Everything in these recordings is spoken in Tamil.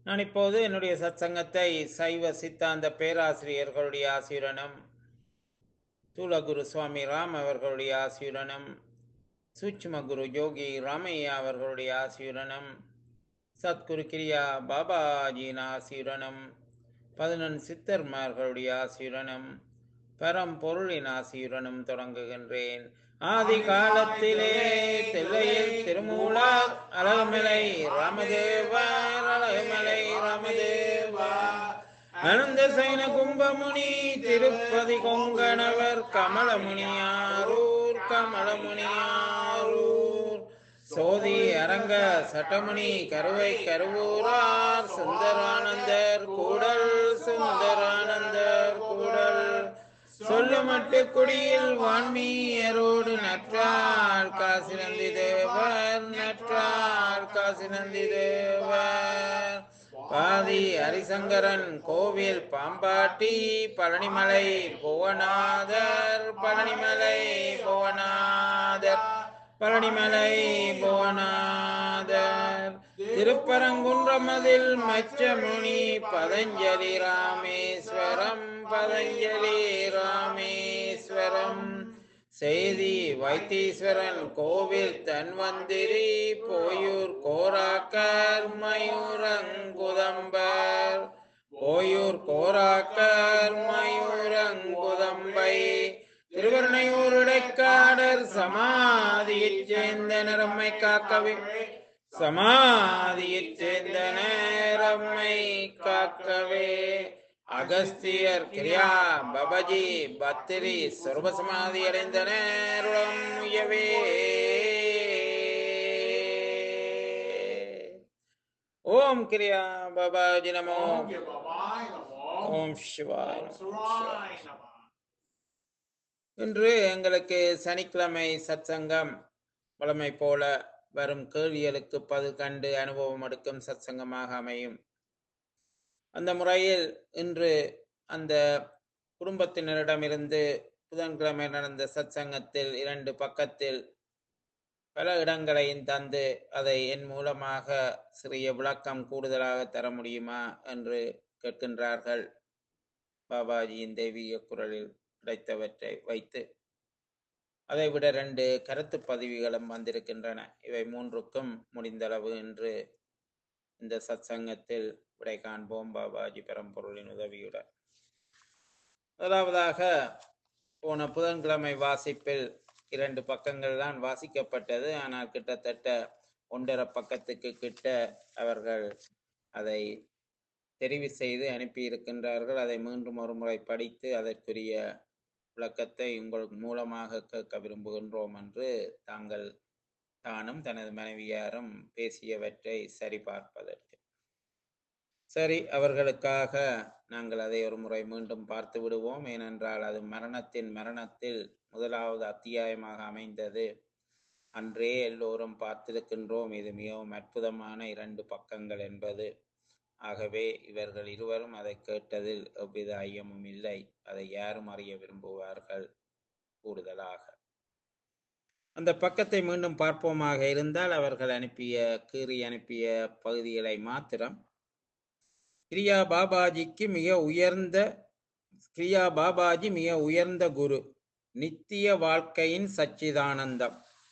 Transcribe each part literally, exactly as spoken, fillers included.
நான் இப்போது என்னுடைய சத்சங்கத்தை சைவ சித்தாந்த பேராசிரியர்களுடைய ஆசியுடனும் தூலகுரு சுவாமி ராம் அவர்களுடைய ஆசியுடனும் சூட்சும குரு யோகி ராமையா அவர்களுடைய ஆசியுடனும் சத்குரு கிரியா பாபாஜியின் ஆசியுடனும் பதினொன் சித்தர்மார்களுடைய ஆசியுடனும் பரம்பொருளின் ஆசியுடனும் தொடங்குகின்றேன். ஆதி காலத்திலே தில்லையில் திருமூலர் அழகுமலை ராமதேவர் அழகுமலை ராமதேவா அனந்த சைன கும்பமுனி திருப்பதி கொங்கணவர் கமலமுனியாரூர் கமலமுனியாரூர் சோதி அரங்க சட்டமுனி கருவை கருவூரார் சுந்தரானந்தர் கூடல் சுந்தரானந்தர் கூடல் சொல்லுமட்டு குடியில் வான்மீயரோடு நற்றாள் காசி நந்தி தேவர் நற்றாள் காசி நந்தி தேவர் பாதி ஹரிசங்கரன் கோவில் பாம்பாட்டி பழனிமலை புவனாதர் பழனிமலை புவனாதர் பழனிமலை புவனாதர் திருப்பரங்குன்றமதில் மச்சமுனி பதஞ்சலி ராமேஸ்வரம் பதஞ்சலி ராமேஸ்வரம் செய்தி வைத்தீஸ்வரன் கோவில் தன்வந்திரி போயூர் கோராக்கர் மயூரங்குதம்பர் போயூர் கோராக்கர் மயூரங்குதம்பை திருவருணையூர் இடைக்காடர் சமாதியைச் சேர்ந்த நரம்மை காக்கவே சமாதியைச் சேர்ந்த நேரம்மை காக்கவே அகஸ்தியர் கிரியா பபஜி பத்திரி சர்வசமாதி அடைந்த நேரம் உயவே. ஓம் கிரியா பபாஜி நமோ. ஓம் சிவாய நமோ. இன்று எங்களுக்கு சனிக்கிழமை சத்சங்கம் வழமை போல வரும் கேள்விகளுக்கு பதில் கண்டு அனுபவம் எடுக்கும் சத்சங்கமாக அமையும். அந்த முறையில் இன்று அந்த குடும்பத்தினரிடமிருந்து புதன்கிழமை நடந்த சத்சங்கத்தில் இரண்டு பக்கத்தில் பல இடங்களையும் தந்து அதை என் மூலமாக சிறிய விளக்கம் கூடுதலாக தர முடியுமா என்று கேட்கின்றார்கள். பாபாஜியின் தெய்வீக குரலில் கிடைத்தவற்றை வைத்து அதைவிட ரெண்டு கருத்து பதிவுகளும் வந்திருக்கின்றன. இவை மூன்றுக்கும் முடிந்தளவு இன்று இந்த சத்சங்கத்தில் விடை காண்போம் பாபாஜி பரம்பொருளின் உதவியுடன். முதலாவதாக போன புதன்கிழமை வாசிப்பில் இரண்டு பக்கங்கள் தான் வாசிக்கப்பட்டது. ஆனால் கிட்டத்தட்ட ஒன்றரை பக்கத்துக்கு கிட்ட அவர்கள் அதை தெரிவு செய்து அனுப்பியிருக்கின்றார்கள். அதை மீண்டும் ஒரு முறை படித்து அதற்குரிய விளக்கத்தை உங்கள் மூலமாக கேட்க விரும்புகின்றோம் என்று தாங்கள் தானும் தனது மனைவியாரும் பேசியவற்றை சரிபார்ப்பதற்கு. சரி, அவர்களுக்காக நாங்கள் அதை ஒரு முறை மீண்டும் பார்த்து விடுவோம். ஏனென்றால் அது மரணத்தின் மரணத்தில் முதலாவது அத்தியாயமாக அமைந்தது. அன்றே எல்லோரும் பார்த்திருக்கின்றோம். இது மிகவும் அற்புதமான இரண்டு பக்கங்கள் என்பது. ஆகவே இவர்கள் இருவரும் அதை கேட்டதில் எவ்வித ஐயமும் இல்லை. அதை யாரும் அறிய விரும்புவார்கள். கூடுதலாக அந்த பக்கத்தை மீண்டும் பார்ப்போமாக இருந்தால் அவர்கள் அனுப்பிய கீறி அனுப்பிய பகுதிகளை மாத்திரம் கிரியா பாபாஜிக்கு மிக உயர்ந்த கிரியா பாபாஜி மிக உயர்ந்த குரு, நித்திய வாழ்க்கையின் சச்சிதானந்தம்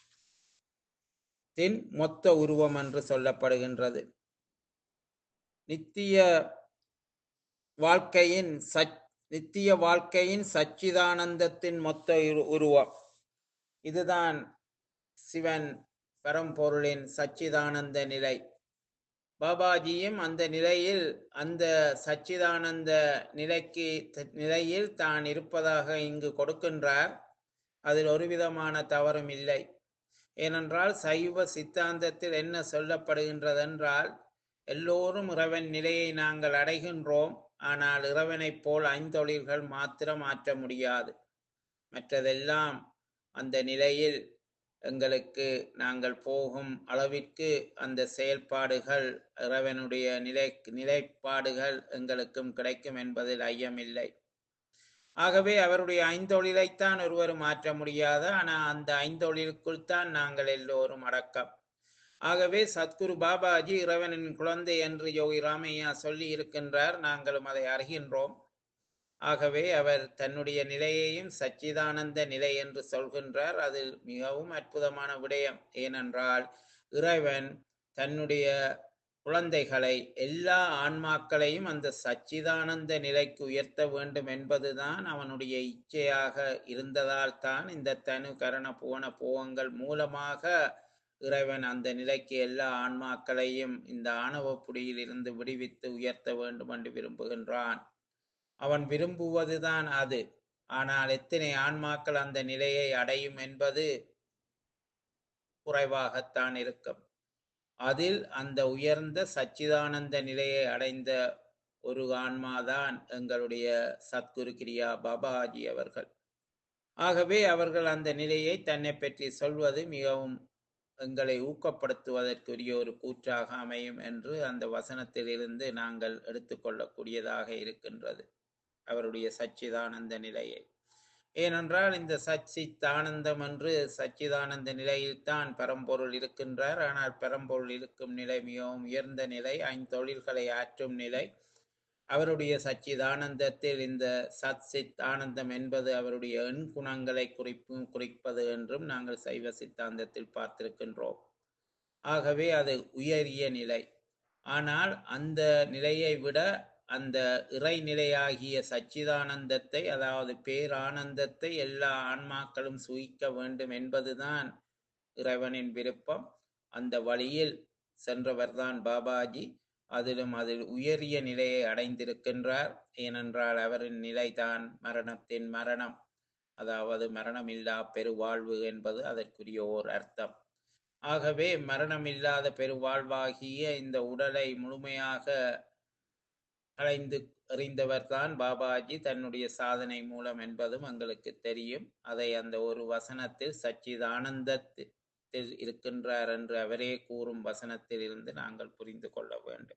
தின் மொத்த உருவம் என்று சொல்லப்படுகின்றது. நித்திய வாழ்க்கையின் சச் நித்திய வாழ்க்கையின் சச்சிதானந்தத்தின் மொத்த உருவம். இதுதான் சிவன் பரம்பொருளின் சச்சிதானந்த நிலை. பாபாஜியும் அந்த நிலையில் அந்த சச்சிதானந்த நிலைக்கு நிலையில் தான் இருப்பதாக இங்கு கொடுக்கின்றார். அதில் ஒரு விதமான தவறும் இல்லை. ஏனென்றால் சைவ சித்தாந்தத்தில் என்ன சொல்லப்படுகின்றதென்றால், எல்லோரும் இறைவன் நிலையை நாங்கள் அடைகின்றோம். ஆனால் இறைவனைப் போல் ஐந்தொழில்கள் மாத்திரம் மாற்ற முடியாது. மற்றதெல்லாம் அந்த நிலையில் எங்களுக்கு நாங்கள் போகும் அளவிற்கு அந்த செயல்பாடுகள் இறைவனுடைய நிலை நிலைப்பாடுகள் எங்களுக்கும் கிடைக்கும் என்பதில் ஐயமில்லை. ஆகவே அவருடைய ஐந்தொழிலைத்தான் ஒருவரும் மாற்ற முடியாது. ஆனால் அந்த ஐந்தொழிலுக்குள் தான் நாங்கள் எல்லோரும் அடக்கம். ஆகவே சத்குரு பாபாஜி இறைவனின் குழந்தை என்று யோகி ராமையா சொல்லி இருக்கின்றார். நாங்களும் அதை அறிகின்றோம். ஆகவே அவர் தன்னுடைய நிலையையும் சச்சிதானந்த நிலை என்று சொல்கின்றார். அது மிகவும் அற்புதமான விடயம். ஏனென்றால் இறைவன் தன்னுடைய குழந்தைகளை, எல்லா ஆன்மாக்களையும் அந்த சச்சிதானந்த நிலைக்கு உயர்த்த வேண்டும் என்பதுதான் அவனுடைய இச்சையாக இருந்ததால் தான் இந்த தனு கரண புவன போகங்கள் மூலமாக இறைவன் அந்த நிலைக்கு எல்லா ஆன்மாக்களையும் இந்த ஆணவ புடியில் இருந்து விடுவித்து உயர்த்த வேண்டும் என்று விரும்புகின்றான். அவன் விரும்புவதுதான் அது. ஆனால் எத்தனை ஆன்மாக்கள் அந்த நிலையை அடையும் என்பது குறைவாகத்தான் இருக்கும். அதில் அந்த உயர்ந்த சச்சிதானந்த நிலையை அடைந்த ஒரு ஆன்மாதான் எங்களுடைய சத்குரு கிரியா பாபாஜி அவர்கள். ஆகவே அவர்கள் அந்த நிலையை தன்னை பற்றி சொல்வது மிகவும் எங்களை ஊக்கப்படுத்துவதற்குரிய ஒரு கூற்றாக அமையும் என்று அந்த வசனத்திலிருந்து நாங்கள் எடுத்துக்கொள்ளக்கூடியதாக இருக்கின்றது, அவருடைய சச்சிதானந்த நிலையை. ஏனென்றால் இந்த சச்சிதானந்தம் என்று சச்சிதானந்த நிலையில்தான் பரம்பொருள் இருக்கின்றார். ஆனால் பரம்பொருள் இருக்கும் நிலை மிகவும் உயர்ந்த நிலை, ஐந்தொழில்களை ஆற்றும் நிலை. அவருடைய சச்சிதானந்தத்தில் இந்த சத் சித் ஆனந்தம் என்பது அவருடைய எண் குணங்களை குறிப்பும் குறிப்பது என்றும் நாங்கள் சைவ சித்தாந்தத்தில் பார்த்திருக்கின்றோம். ஆகவே அது உயரிய நிலை. ஆனால் அந்த நிலையை விட அந்த இறைநிலையாகிய சச்சிதானந்தத்தை, அதாவது பேரானந்தத்தை எல்லா ஆன்மாக்களும் சுகிக்க வேண்டும் என்பதுதான் இறைவனின் விருப்பம். அந்த வழியில் சென்றவர்தான் பாபாஜி. அதிலும் அதில் உயரிய நிலையை அடைந்திருக்கின்றார். ஏனென்றால் அவரின் நிலைதான் மரணத்தின் மரணம், அதாவது மரணமில்லா பெருவாழ்வு என்பது அதற்குரிய ஓர் அர்த்தம். ஆகவே மரணமில்லாத பெருவாழ்வாகிய இந்த உடலை முழுமையாக அடைந்து எறிந்தவர் தான் பாபாஜி தன்னுடைய சாதனை மூலம் என்பதும் எங்களுக்கு தெரியும். அதை அந்த ஒரு வசனத்தில் சச்சிதானந்தத்தில் இருக்கின்றார் என்று அவரே கூறும் வசனத்தில் இருந்து நாங்கள் புரிந்து கொள்ள வேண்டும்.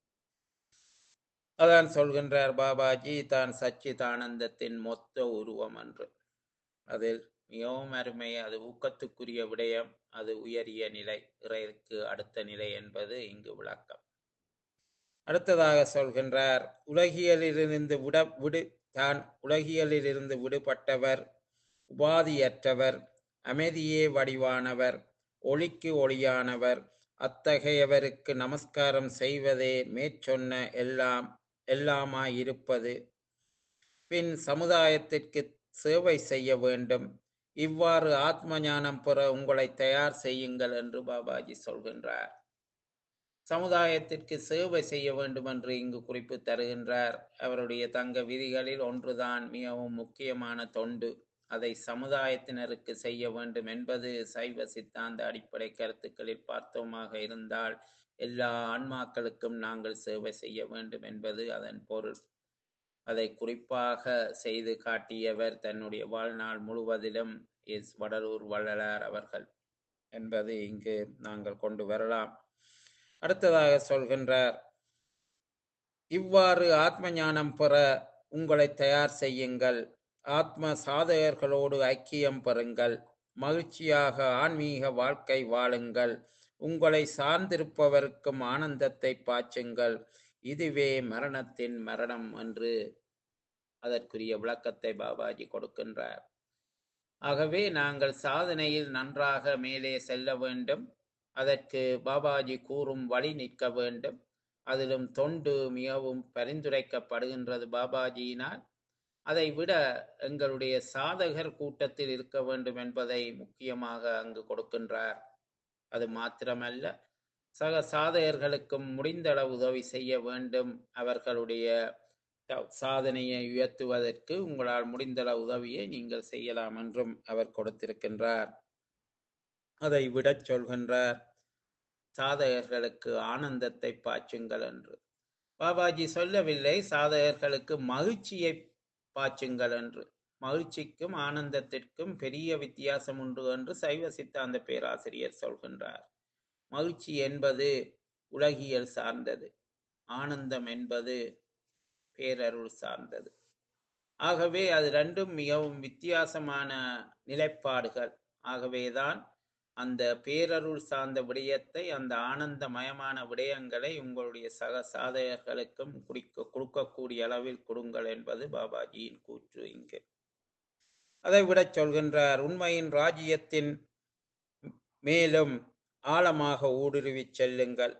அதான் சொல்கின்றார் பாபாஜி தான் சச்சிதானந்தத்தின் மொத்த உருவம் என்று. அதில் மிகவும் அருமை, அது ஊக்கத்துக்குரிய விடயம், அது உயரிய நிலை, இறைக்கு அடுத்த நிலை என்பது இங்கு விளக்கம். அடுத்ததாக சொல்கின்றார், உலகியலிலிருந்து விட விடு தான் உலகியலிலிருந்து விடுபட்டவர், உபாதியற்றவர், அமைதியே வடிவானவர், ஒளிக்கு ஒளியானவர். அத்தகையவருக்கு நமஸ்காரம் செய்வதே மேற்சொன்ன எல்லாம் எல்லாமாயிருப்பது. பின் சமுதாயத்திற்கு சேவை செய்ய வேண்டும். இவ்வாறு ஆத்ம ஞானம் பெற உங்களை தயார் செய்யுங்கள் என்று பாபாஜி சொல்கின்றார். சமுதாயத்திற்கு சேவை செய்ய வேண்டும் என்று இங்கு குறிப்பு தருகின்றார். அவருடைய தங்க விதிகளில் ஒன்றுதான் மிகவும் முக்கியமான தொண்டு. அதை சமுதாயத்தினருக்கு செய்ய வேண்டும் என்பது சைவ சித்தாந்த அடிப்படை கருத்துக்களில் பார்த்தோமாக இருந்தால் எல்லா ஆன்மாக்களுக்கும் நாங்கள் சேவை செய்ய வேண்டும் என்பது அதன் பொருள். அதை குறிப்பாக செய்து காட்டியவர் தன்னுடைய வாழ்நாள் முழுவதிலும் எஸ் வடலூர் வள்ளலார் அவர்கள் என்பது இங்கு நாங்கள் கொண்டு வரலாம். அடுத்ததாக சொல்கின்றார், இவ்வாறு ஆத்ம ஞானம் பெற உங்களை தயார் செய்யுங்கள். ஆத்ம சாதகர்களோடு ஐக்கியம் பெறுங்கள். மகிழ்ச்சியாக ஆன்மீக வாழ்க்கை வாழுங்கள். உங்களை சார்ந்திருப்பவருக்கும் ஆனந்தத்தை பாய்ச்சுங்கள். இதுவே மரணத்தின் மரணம் என்று அதற்குரிய விளக்கத்தை பாபாஜி கொடுக்கின்றார். ஆகவே நாங்கள் சாதனையில் நன்றாக மேலே செல்ல வேண்டும். அதற்கு பாபாஜி கூறும் வழி நிற்க வேண்டும். அதிலும் தொண்டு மிகவும் பரிந்துரைக்கப்படுகின்றது பாபாஜியினால். அதை விட எங்களுடைய சாதகர் கூட்டத்தில் இருக்க வேண்டும் என்பதை முக்கியமாக அங்கு கொடுக்கின்றார். அது மாத்திரமல்ல, சக சாதகர்களுக்கும் முடிந்தளவு உதவி செய்ய வேண்டும். அவர்களுடைய சாதனையை உயர்த்துவதற்கு உங்களால் முடிந்தளவு உதவியை நீங்கள் செய்யலாம் என்றும் அவர் கொடுத்திருக்கின்றார். அதை விட சொல்கின்றார், சாதகர்களுக்கு ஆனந்தத்தை பாய்ச்சுங்கள் என்று. பாபாஜி சொல்லவில்லை சாதகர்களுக்கு மகிழ்ச்சியை பாய்ச்சுங்கள் என்று. மகிழ்ச்சிக்கும் ஆனந்தத்திற்கும் பெரிய வித்தியாசம் உண்டு என்று சைவ சித்தாந்த பேராசிரியர் சொல்கின்றார். மகிழ்ச்சி என்பது உலகியல் சார்ந்தது, ஆனந்தம் என்பது பேரருள் சார்ந்தது. ஆகவே அது ரெண்டும் மிகவும் வித்தியாசமான நிலைப்பாடுகள். ஆகவேதான் அந்த பேரருள் சார்ந்த விடயத்தை, அந்த ஆனந்தமயமான விடயங்களை உங்களுடைய சக சாதகர்களுக்கும் குடிக்க கொடுக்கக்கூடிய அளவில் கொடுங்கள் என்பது பாபாஜியின் கூற்று இங்கு. அதை விடச் சொல்கின்றார், உண்மையின் ராஜ்யத்தின் மேலும் ஆழமாக ஊடுருவிச் செல்லுங்கள்.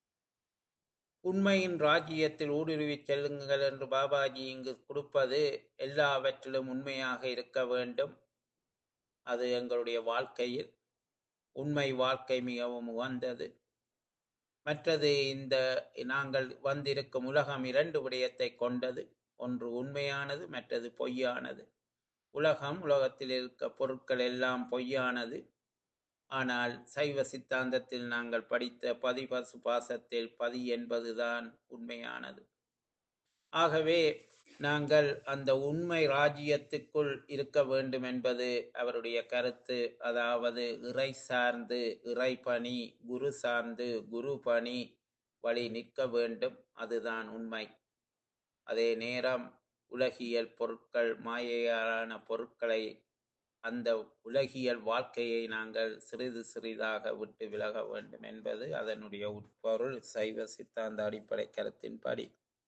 உண்மையின் ராஜ்யத்தில் ஊடுருவிச் செல்லுங்கள் என்று பாபாஜி இங்கு கொடுப்பது எல்லாவற்றிலும் உண்மையாக இருக்க வேண்டும். அது எங்களுடைய வாழ்க்கையில் உண்மை வாழ்க்கை மிகவும் உகந்தது. மற்றது, இந்த நாங்கள் வந்திருக்கும் உலகம் இரண்டு விடயத்தை கொண்டது. ஒன்று உண்மையானது, மற்றது பொய்யானது. உலகம், உலகத்தில் இருக்க பொருட்கள் எல்லாம் பொய்யானது. ஆனால் சைவ சித்தாந்தத்தில் நாங்கள் படித்த பதிபசு பாசத்தில் பதி என்பதுதான் உண்மையானது. ஆகவே நாங்கள் அந்த உண்மை ராஜ்யத்துக்குள் இருக்க வேண்டும் என்பது அவருடைய கருத்து. அதாவது இறை சார்ந்து இறை பணி, குரு சார்ந்து குரு பணி வழி நிற்க வேண்டும். அதுதான் உண்மை. அதே நேரம் உலகியல் பொருட்கள், மாயையான பொருட்களை, அந்த உலகியல் வாழ்க்கையை நாங்கள் சிறிது சிறிதாக விட்டு விலக வேண்டும் என்பது அதனுடைய உட்பொருள் சைவ சித்தாந்த அடிப்படை கருத்தின்படி.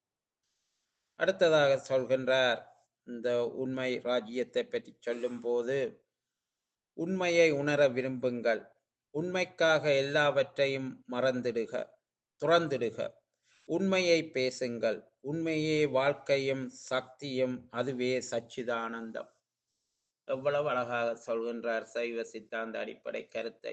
அடுத்ததாக சொல்கின்றார், இந்த உண்மை ராஜ்யத்தை பற்றி சொல்லும் போது, உண்மையை உணர விரும்புங்கள். உண்மைக்காக எல்லாவற்றையும் மறந்திடுக, துறந்திடுக. உண்மையை பேசுங்கள். உண்மையே வாழ்க்கையும் சக்தியும், அதுவே சச்சிதானந்தம். எவ்வளவு அழகாக சொல்கின்றார் சைவ சித்தாந்த அடிப்படை கருத்தை.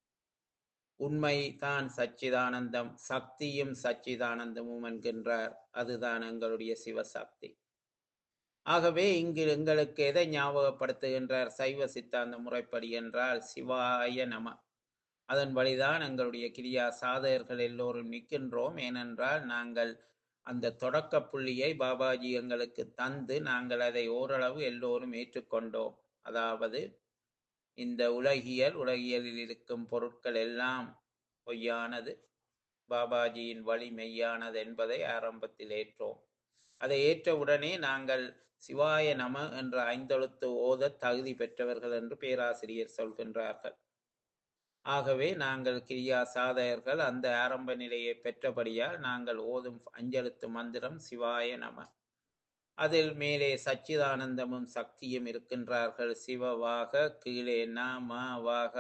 உண்மை தான் சச்சிதானந்தம், சக்தியும் சச்சிதானந்தமும் என்கின்றார். அதுதான் எங்களுடைய சிவசக்தி. ஆகவே இங்கு எங்களுக்கு எதை ஞாபகப்படுத்துகின்றார் சைவ சித்தாந்த முறைப்படி என்றால், சிவாய நம. அதன் வழிதான் எங்களுடைய கிரியா சாதகர்கள் எல்லோரும் நிற்கின்றோம். ஏனென்றால் நாங்கள் அந்த தொடக்க புள்ளியை பாபாஜி எங்களுக்கு தந்து நாங்கள் அதை ஓரளவு எல்லோரும் ஏற்றுக்கொண்டோம். அதாவது இந்த உலகியல், உலகியலில் இருக்கும் பொருட்கள் எல்லாம் பொய்யானது, பாபாஜியின் வழி மெய்யானது என்பதை ஆரம்பத்தில் ஏற்றோம். அதை ஏற்ற உடனே நாங்கள் சிவாய நம என்ற ஐந்தெழுத்து ஓத தகுதி பெற்றவர்கள் என்று பேராசிரியர் சொல்கின்றார்கள். ஆகவே நாங்கள் கிரியா சாதகர்கள் அந்த ஆரம்ப நிலையை பெற்றபடியால் நாங்கள் ஓதும் அஞ்செழுத்து மந்திரம் சிவாய நம. அதில் மேலே சச்சிதானந்தமும் சக்தியும் இருக்கின்றார்கள். சிவவாக, கீழே நாமவாக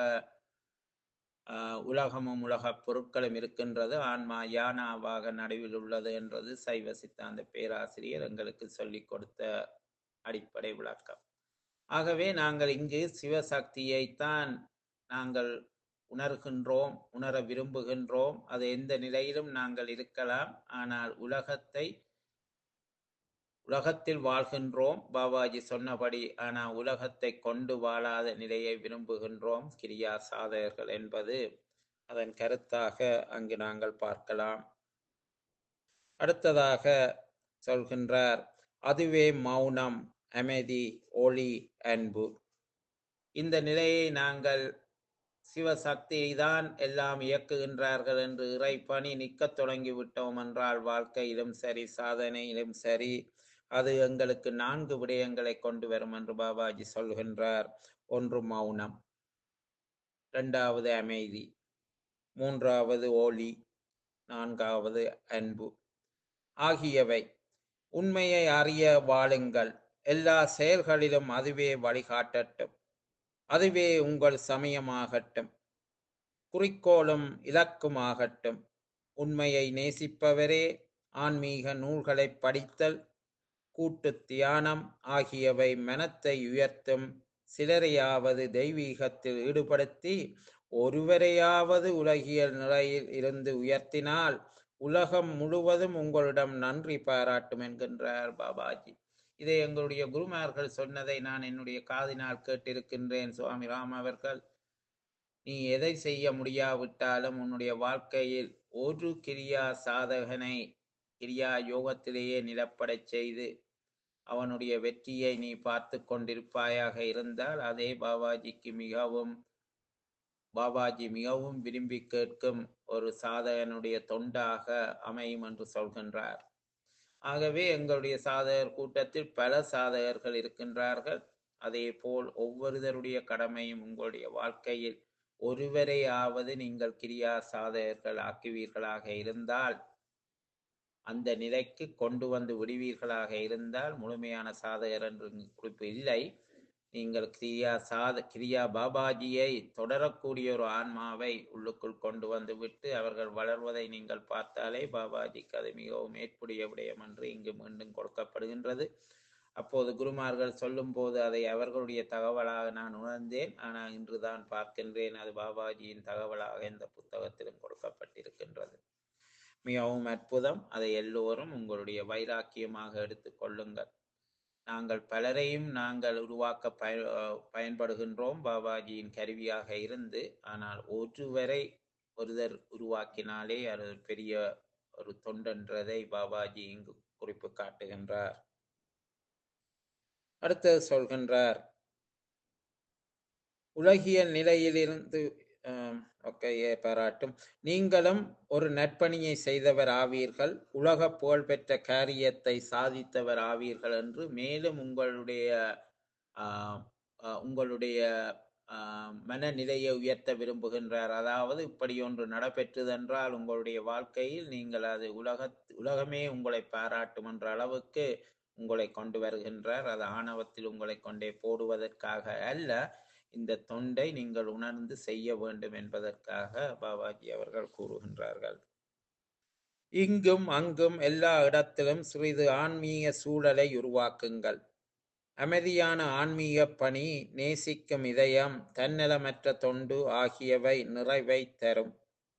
உலகமும் உலக பொருட்களும் இருக்கின்றது. ஆன்மா யானாவாக நடுவில் உள்ளது என்றது சைவ சித்தாந்த பேராசிரியர் எங்களுக்கு சொல்லிக் கொடுத்த அடிப்படை விளக்கம். ஆகவே நாங்கள் இங்கு சிவசக்தியைத்தான் நாங்கள் உணர்கின்றோம், உணர விரும்புகின்றோம். அது எந்த நிலையிலும் நாங்கள் இருக்கலாம். ஆனால் உலகத்தை உலகத்தில் வாழ்கின்றோம் பாபாஜி சொன்னபடி. ஆனால் உலகத்தை கொண்டு வாழாத நிலையை விரும்புகின்றோம் கிரியா சாதகர்கள் என்பது அதன் கருத்தாக அங்கு நாங்கள் பார்க்கலாம். அடுத்ததாக சொல்கின்றார், அதுவே மௌனம், அமைதி, ஒளி, அன்பு. இந்த நிலையை நாங்கள் சிவசக்தியை தான் எல்லாம் இயக்குகின்றார்கள் என்று இறை பணி நிற்க தொடங்கி விட்டோம் என்றால், வாழ்க்கையிலும் சரி சாதனையிலும் சரி, அது எங்களுக்கு நான்கு விடயங்களை கொண்டு வரும் என்று பாபாஜி சொல்கின்றார். ஒன்று மௌனம், இரண்டாவது அமைதி, மூன்றாவது ஒளி, நான்காவது அன்பு ஆகியவை. உண்மையை அறிய வாழுங்கள். எல்லா செயல்களிலும் அதுவே வழிகாட்டட்டும். அதுவே உங்கள் சமயமாகட்டும், குறிக்கோளும் இலக்குமாகட்டும். உண்மையை நேசிப்பவரே ஆன்மீக நூல்களை படித்தல், கூட்டு தியானம் ஆகியவை மனத்தை உயர்த்தும். சிலரையாவது தெய்வீகத்தில் ஈடுபடுத்தி ஒருவரையாவது உலகியல் நிலையில் இருந்து உயர்த்தினால் உலகம் முழுவதும் உங்களிடம் நன்றி பாராட்டும் என்கின்றார் பாபாஜி. இதை எங்களுடைய குருமார்கள் சொன்னதை நான் என்னுடைய காதினால் கேட்டிருக்கின்றேன். சுவாமி ராம் அவர்கள், நீ எதை செய்ய முடியாவிட்டாலும் உன்னுடைய வாழ்க்கையில் ஒரு கிரியா சாதகனை கிரியா யோகத்திலேயே நிலப்படச் செய்து அவனுடைய வெற்றியை நீ பார்த்து கொண்டிருப்பாயாக இருந்தால் அதே பாபாஜிக்கு மிகவும் பாபாஜி மிகவும் விரும்பி கேட்கும் ஒரு சாதகனுடைய தொண்டாக அமையும் என்று சொல்கின்றார். ஆகவே எங்களுடைய சாதகர் கூட்டத்தில் பல சாதகர்கள் இருக்கின்றார்கள். அதே போல் ஒவ்வொருவருடைய கடமையும் உங்களுடைய வாழ்க்கையில் ஒருவரையாவது நீங்கள் கிரியா சாதகர்கள் ஆக்குவீர்களாக இருந்தால், அந்த நிலைக்கு கொண்டு வந்து விடுவீர்களாக இருந்தால், முழுமையான சாதகர் என்று குறிப்பு இல்லை. நீங்கள் கிரியா சாத கிரியா பாபாஜியை தொடரக்கூடிய ஒரு ஆன்மாவை உள்ளுக்குள் கொண்டு வந்து விட்டு அவர்கள் வளர்வதை நீங்கள் பார்த்தாலே பாபாஜிக்கு அது மிகவும் ஏற்புடைய விடயம் என்று இங்கு மீண்டும் கொடுக்கப்படுகின்றது. அப்போது குருமார்கள் சொல்லும் போது அதை அவர்களுடைய தகவலாக நான் உணர்ந்தேன். ஆனால் இன்றுதான் பார்க்கின்றேன் அது பாபாஜியின் தகவலாக இந்த புத்தகத்திலும் கொடுக்கப்பட்டிருக்கின்றது. மிகவும் அற்புதம். அதை எல்லோரும் உங்களுடைய வைராக்கியமாக எடுத்துக் கொள்ளுங்கள். நாங்கள் பலரையும் நாங்கள் உருவாக்க பய பயன்படுகின்றோம் பாபாஜியின் கருவியாக இருந்து. ஆனால் ஒருவரை ஒருவர் உருவாக்கினாலே அது பெரிய ஒரு தொண்டென்றதை பாபாஜி இங்கு குறிப்பு காட்டுகின்றார். அடுத்தது சொல்கின்றார், உலகியல் நிலையிலிருந்து ஓகே பாராட்டும் நீங்களும் ஒரு நற்பணியை செய்தவர் ஆவீர்கள், உலக புகழ்பெற்ற காரியத்தை சாதித்தவர் ஆவீர்கள் என்று மேலும் உங்களுடைய உங்களுடைய மனநிலையை உயர்த்த விரும்புகின்றார். அதாவது இப்படி ஒன்று நடைபெற்றதென்றால் உங்களுடைய வாழ்க்கையில் நீங்கள் அது உலக உலகமே உங்களை பாராட்டும் என்ற அளவுக்கு உங்களை கொண்டு வருகின்றார். அது ஆணவத்தில் உங்களை கொண்டே போடுவதற்காக அல்ல, இந்த தொண்டை நீங்கள் உணர்ந்து செய்ய வேண்டும் என்பதற்காக பாபாஜி அவர்கள் கூறுகின்றார்கள். இங்கும் அங்கும் எல்லா இடத்திலும் சிறிது ஆன்மீக சூழலை உருவாக்குங்கள். அமைதியான ஆன்மீக பணி, நேசிக்கும் இதயம், தன்னலமற்ற தொண்டு ஆகியவை நிறைவை தரும்.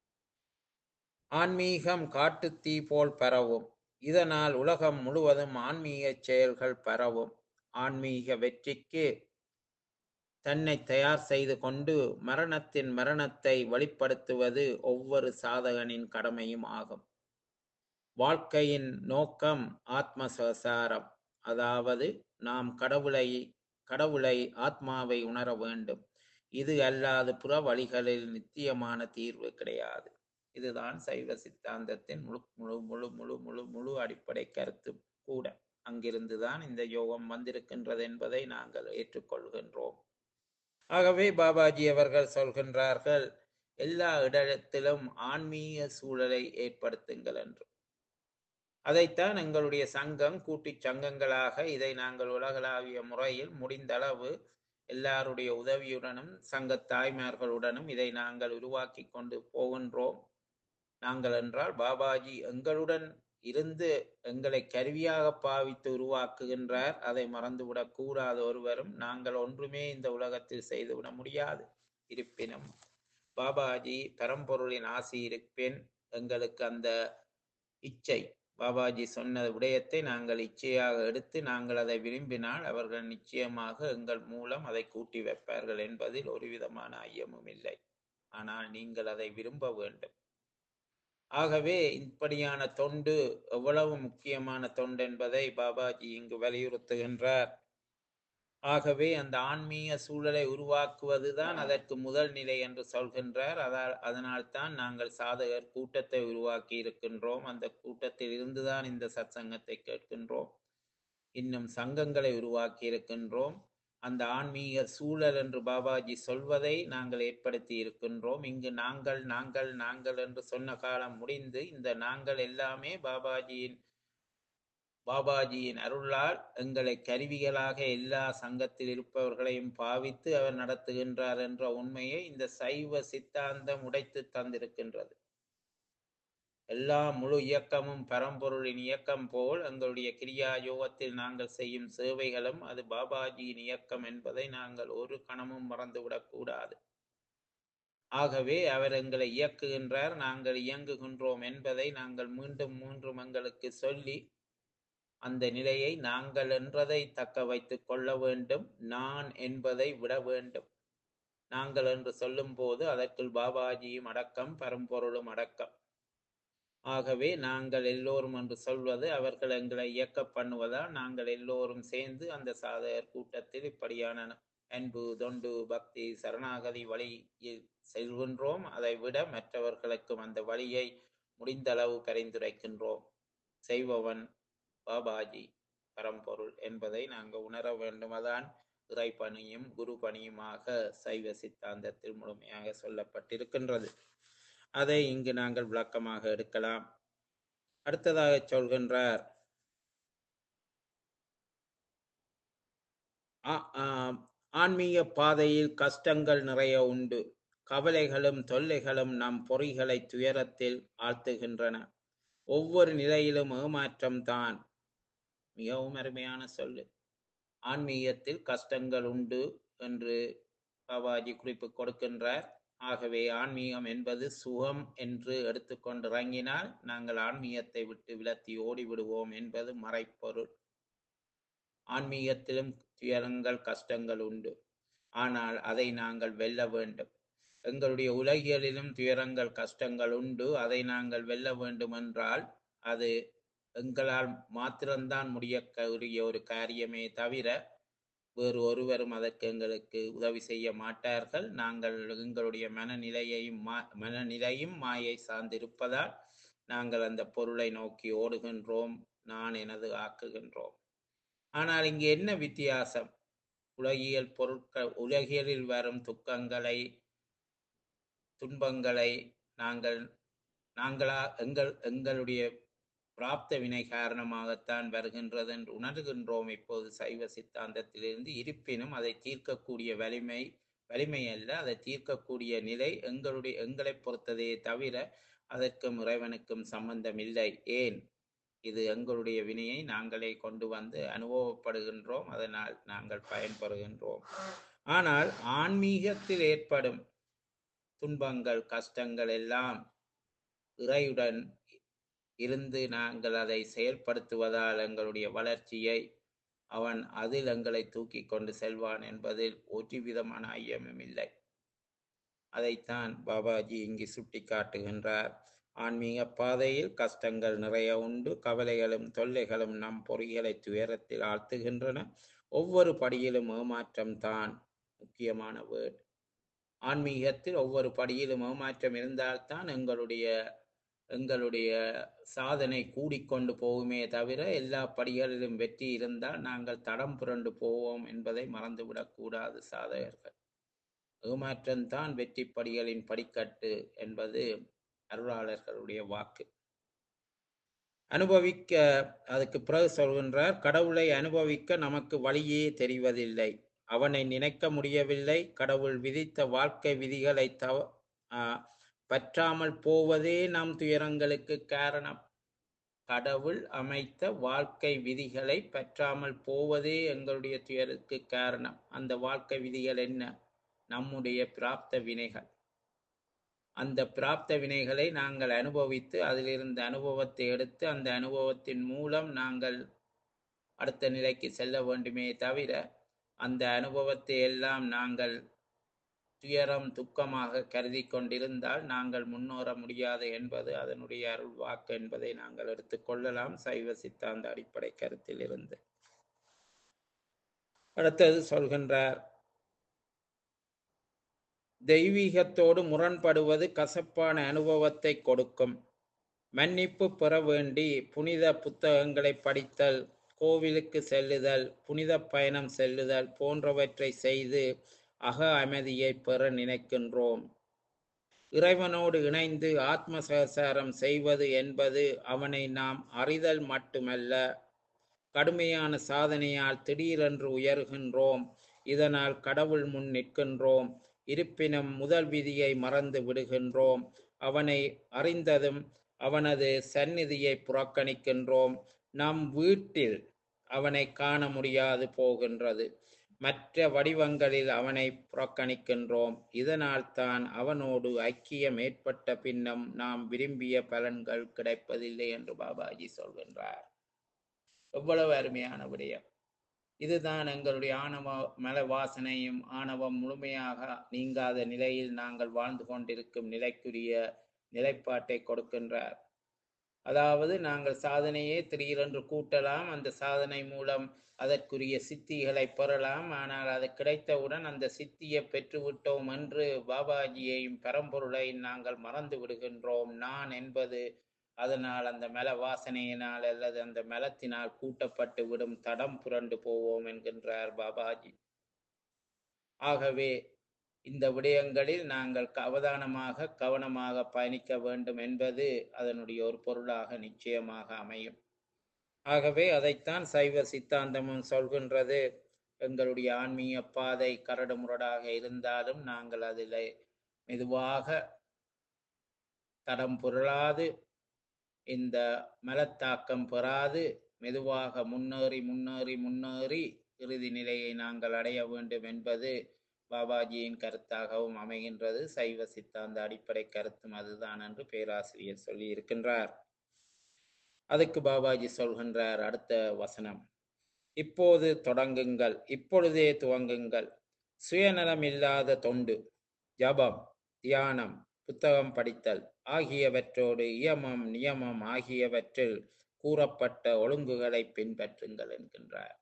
ஆன்மீகம் காட்டுத்தீ போல் பரவும். இதனால் உலகம் முழுவதும் ஆன்மீக செயல்கள் பரவும். ஆன்மீக வெற்றிக்கு தன்னை தயார் செய்து கொண்டு மரணத்தின் மரணத்தை வெளிப்படுத்துவது ஒவ்வொரு சாதகனின் கடமையும் ஆகும். வாழ்க்கையின் நோக்கம் ஆத்ம சசாரம், அதாவது நாம் கடவுளை கடவுளை ஆத்மாவை உணர வேண்டும். இது அல்லாது புற வழிகளில் நித்தியமான தீர்வு கிடையாது. இதுதான் சைவ சித்தாந்தத்தின் முழு முழு முழு முழு முழு முழு அடிப்படை கருத்து கூட. அங்கிருந்துதான் இந்த யோகம் வந்திருக்கின்றது என்பதை நாங்கள் ஏற்றுக்கொள்கின்றோம். ஆகவே பாபாஜி அவர்கள் சொல்கின்றார்கள், எல்லா இடத்திலும் ஆன்மீக சூழலை ஏற்படுத்துங்கள் என்று. அதைத்தான் எங்களுடைய சங்கம் கூட்டு சங்கங்களாக இதை நாங்கள் உலகளாவிய முறையில் முடிந்தளவு எல்லாருடைய உதவியுடனும் சங்க தாய்மார்களுடனும் இதை நாங்கள் உருவாக்கி கொண்டு போகின்றோம். நாங்கள் என்றால் பாபாஜி எங்களுடன் இருந்து எங்களை கருவியாக பாவித்து உருவாக்குகின்றார். அதை மறந்துவிடக் கூடாத ஒருவரும். நாங்கள் ஒன்றுமே இந்த உலகத்தில் செய்துவிட முடியாது. இருப்பினும் பாபாஜி பரம்பொருளின் ஆசி இருப்பேன் எங்களுக்கு அந்த இச்சை, பாபாஜி சொன்ன விடயத்தை நாங்கள் இச்சையாக எடுத்து நாங்கள் அதை விரும்பினால் அவர்கள் நிச்சயமாக எங்கள் மூலம் அதை கூட்டி வைப்பார்கள் என்பதில் ஒரு விதமான ஐயமும் இல்லை. ஆனால் நீங்கள் அதை விரும்ப வேண்டும். ஆகவே இப்படியான தொண்டு எவ்வளவு முக்கியமான தொண்டு என்பதை பாபாஜி இங்கு வலியுறுத்துகின்றார். ஆகவே அந்த ஆன்மீக சூழலை உருவாக்குவதுதான் அதற்கு முதல் நிலை என்று சொல்கின்றார். அதால் அதனால்தான் நாங்கள் சாதகர் கூட்டத்தை உருவாக்கி இருக்கின்றோம். அந்த கூட்டத்தில் இருந்துதான் இந்த சத்சங்கத்தை கேட்கின்றோம். இன்னும் சங்கங்களை உருவாக்கி இருக்கின்றோம். அந்த ஆன்மீக சூழல் என்று பாபாஜி சொல்வதை நாங்கள் ஏற்படுத்தி இருக்கின்றோம். இங்கு நாங்கள் நாங்கள் நாங்கள் என்று சொன்ன காலம் முடிந்து இந்த நாங்கள் எல்லாமே பாபாஜியின் பாபாஜியின் அருளால் எங்களை கருவிகளாக எல்லா சங்கத்தில் இருப்பவர்களையும் பாவித்து அவர் நடத்துகின்றார் என்ற உண்மையை இந்த சைவ சித்தாந்தம் உடைத்து தந்திருக்கின்றது. எல்லா முழு இயக்கமும் பரம்பொருளின் இயக்கம் போல் எங்களுடைய கிரியா யோகத்தில் நாங்கள் செய்யும் சேவைகளும் அது பாபாஜியின் இயக்கம் என்பதை நாங்கள் ஒரு கணமும் மறந்துவிடக் கூடாது. ஆகவே அவர் எங்களை இயக்குகின்றார், நாங்கள் இயங்குகின்றோம் என்பதை நாங்கள் மீண்டும் மூன்றும் எங்களுக்கு சொல்லி அந்த நிலையை நாங்கள் என்றதை தக்க வைத்துக் கொள்ள வேண்டும். நான் என்பதை விட வேண்டும். நாங்கள் என்று சொல்லும் போது அதற்குள் பாபாஜியும் அடக்கம், பரம்பொருளும் அடக்கம். ஆகவே நாங்கள் எல்லோரும் என்று சொல்வது அவர்கள் எங்களை இயக்க பண்ணுவதால் நாங்கள் எல்லோரும் சேர்ந்து அந்த சாதகர் கூட்டத்தில் இப்படியான அன்பு, தொண்டு, பக்தி, சரணாகதி வழியில் செல்கின்றோம். அதை விட மற்றவர்களுக்கும் அந்த வழியை முடிந்தளவு பரிந்துரைக்கின்றோம். செய்பவன் பாபாஜி பரம்பொருள் என்பதை நாங்கள் உணர வேண்டும். அதான் இறைபணியும் குரு பணியுமாக சைவ சித்தாந்தத்தில் முழுமையாக சொல்லப்பட்டிருக்கின்றது. அதை இங்கு நாங்கள் விளக்கமாக எடுக்கலாம். அடுத்ததாக சொல்கின்றார், ஆ- ஆம், ஆன்மீக பாதையில் கஷ்டங்கள் நிறைய உண்டு. கவலைகளும் தொல்லைகளும் நம் பொறிகளை துயரத்தில் ஆழ்த்துகின்றன. ஒவ்வொரு நிலையிலும் ஏமாற்றம் தான். மிகவும் அருமையான சொல்லு. ஆன்மீகத்தில் கஷ்டங்கள் உண்டு என்று பாபாஜி குறிப்பு கொடுக்கின்றார். ஆகவே ஆன்மீகம் என்பது சுகம் என்று எடுத்துக்கொண்டு இறங்கினால் நாங்கள் ஆன்மீகத்தை விட்டு விலத்தி ஓடிவிடுவோம் என்பது மறைப்பொருள். ஆன்மீகத்திலும் துயரங்கள் கஷ்டங்கள் உண்டு, ஆனால் அதை நாங்கள் வெல்ல வேண்டும். எங்களுடைய உலகியலிலும் துயரங்கள் கஷ்டங்கள் உண்டு, அதை நாங்கள் வெல்ல வேண்டும் என்றால் அது எங்களால் மாத்திரம்தான் முடியக்கூடிய ஒரு காரியமே தவிர வேறு ஒருவரும் அதற்கு எங்களுக்கு உதவி செய்ய மாட்டார்கள். நாங்கள் எங்களுடைய மனநிலையையும் மா- மனநிலையும் மாயை சார்ந்திருப்பதால் நாங்கள் அந்த பொருளை நோக்கி ஓடுகின்றோம், நான் எனது ஆக்குகின்றோம். ஆனால் இங்கு என்ன வித்தியாசம்? உலகியல் பொருட்கள், உலகியலில் வரும் துக்கங்களை துன்பங்களை நாங்கள் நாங்களா எங்கள் எங்களுடைய பிராப்த வினை காரணமாகத்தான் வருகின்றது என்று உணர்கின்றோம் இப்போது சைவ சித்தாந்தத்திலிருந்து. இருப்பினும் அதை தீர்க்கக்கூடிய வலிமை வலிமை அல்ல, அதை தீர்க்கக்கூடிய நிலை எங்களுடைய எங்களை பொறுத்ததே தவிர அதற்கும் இறைவனுக்கும் சம்பந்தம் இல்லை. ஏன்? இது எங்களுடைய வினையை நாங்களே கொண்டு வந்து அனுபவப்படுகின்றோம், அதனால் நாங்கள் பயன்பெறுகின்றோம். ஆனால் ஆன்மீகத்தில் ஏற்படும் துன்பங்கள் கஷ்டங்கள் எல்லாம் இறையுடன் இருந்து நாங்கள் அதை செயல்படுத்துவதால் எங்களுடைய வளர்ச்சியை அவன் அதில் எங்களை தூக்கி கொண்டு செல்வான் என்பதில் ஒரு விதமான ஐயமும் இல்லை. அதைத்தான் பாபாஜி இங்கு சுட்டி காட்டுகின்றார். ஆன்மீக பாதையில் கஷ்டங்கள் நிறைய உண்டு. கவலைகளும் தொல்லைகளும் நம் பொறிகளை துயரத்தில் ஆழ்த்துகின்றன. ஒவ்வொரு படியிலும் ஏமாற்றம் தான் முக்கியமான வேர்டு. ஆன்மீகத்தில் ஒவ்வொரு படியிலும் ஏமாற்றம் இருந்தால்தான் எங்களுடைய எங்களுடைய சாதனை கூடிக்கொண்டு போகுமே தவிர எல்லா படிகளிலும் வெற்றி இருந்தால் நாங்கள் தடம் புரண்டு போவோம் என்பதை மறந்துவிடக் கூடாது சாதகர்கள். ஏமாற்றம்தான் வெற்றி படிகளின் படிக்கட்டு என்பது அருளாளர்களுடைய வாக்கு. அனுபவிக்க அதுக்கு பிறகு சொல்கின்றார், கடவுளை அனுபவிக்க நமக்கு வழியே தெரிவதில்லை, அவனை நினைக்க முடியவில்லை. கடவுள் விதித்த வாழ்க்கை விதிகளை தவ ஆஹ் பற்றாமல் போவதே நம் துயரங்களுக்கு காரணம். கடவுள் அமைத்த வாழ்க்கை விதிகளை பற்றாமல் போவதே எங்களுடைய துயருக்கு காரணம். அந்த வாழ்க்கை விதிகள் என்ன? நம்முடைய பிராப்த வினைகள். அந்த பிராப்த வினைகளை நாங்கள் அனுபவித்து அதிலிருந்து அனுபவத்தை எடுத்து அந்த அனுபவத்தின் மூலம் நாங்கள் அடுத்த நிலைக்கு செல்ல வேண்டுமே தவிர அந்த அனுபவத்தை எல்லாம் நாங்கள் துயரம் துக்கமாக கருதி கொண்டிருந்தால் நாங்கள் முன்னேற முடியாது என்பது அதனுடைய அருள் வாக்கு என்பதை நாங்கள் எடுத்துக்கொள்ளலாம் சைவ சித்தாந்த அடிப்படை கருத்தில் இருந்து. அடுத்தது சொல்கின்றார், தெய்வீகத்தோடு முரண்படுவது கசப்பான அனுபவத்தை கொடுக்கும். மன்னிப்பு பெற வேண்டி புனித புத்தகங்களை படித்தல், கோவிலுக்கு செல்லுதல், புனித பயணம் செல்லுதல் போன்றவற்றை செய்து அக அமைதியை பெற நினைக்கின்றோம். இறைவனோடு இணைந்து ஆத்ம சகசாரம் செய்வது என்பது அவனை நாம் அறிதல் மட்டுமல்ல, கடுமையான சாதனையால் திடீரென்று உயர்கின்றோம். இதனால் கடவுள் முன் நிற்கின்றோம். இருப்பினும் முதல் விதியை மறந்து விடுகின்றோம். அவனை அறிந்ததும் அவனது சந்நிதியை புறக்கணிக்கின்றோம். நம் வீட்டில் அவனை காண முடியாது போகின்றது. மற்ற வடிவங்களில் அவனை புறக்கணிக்கின்றோம். இதனால் தான் அவனோடு ஐக்கியம் ஏற்பட்ட பின்னும் நாம் விரும்பிய பலன்கள் கிடைப்பதில்லை என்று பாபாஜி சொல்கின்றார். எவ்வளவு அருமையான விடயம்! இதுதான் எங்களுடைய ஆணவ மல வாசனையும் ஆணவம் முழுமையாக நீங்காத நிலையில் நாங்கள் வாழ்ந்து கொண்டிருக்கும் நிலைக்குரிய நிலைப்பாட்டை கொடுக்கின்றார். அதாவது நாங்கள் சாதனையே திடீரென்று கூட்டலாம், அந்த சாதனை மூலம் அதற்குரிய சித்திகளை பெறலாம். ஆனால் அது கிடைத்தவுடன் அந்த சித்தியை பெற்றுவிட்டோம் என்று பாபாஜியையும் பரம்பொருளையும் நாங்கள் மறந்து விடுகின்றோம். நான் என்பது அதனால் அந்த மல வாசனையினால் அல்லது அந்த மலத்தினால் கூட்டப்பட்டு விடும், தடம் புரண்டு போவோம் என்கின்றார் பாபாஜி. ஆகவே இந்த விடயங்களில் நாங்கள் க- அவதானமாக கவனமாக பயணிக்க வேண்டும் என்பது அதனுடைய ஒரு பொருளாக நிச்சயமாக அமையும். ஆகவே அதைத்தான் சைவ சித்தாந்தமும் சொல்கின்றது. எங்களுடைய ஆன்மீக பாதை கரடுமுரடாக இருந்தாலும் நாங்கள் அதில் மெதுவாக தடம் புரளாது, இந்த மலத்தாக்கம் பெறாது, மெதுவாக முன்னேறி முன்னேறி முன்னேறி இறுதி நிலையை நாங்கள் அடைய வேண்டும் என்பது பாபாஜியின் கருத்தாகவும் அமைகின்றது. சைவ சித்தாந்த அடிப்படை கருத்தும் அதுதான் என்று பேராசிரியர் சொல்லி இருக்கின்றார். அதுக்கு பாபாஜி சொல்கின்றார் அடுத்த வசனம்: இப்போது தொடங்குங்கள், இப்பொழுதே துவங்குங்கள். சுயநலம் இல்லாத தொண்டு, ஜபம், தியானம், புத்தகம் படித்தல் ஆகியவற்றோடு இயமம் நியமம் ஆகியவற்றில் கூறப்பட்ட ஒழுங்குகளை பின்பற்றுங்கள் என்கின்றார்.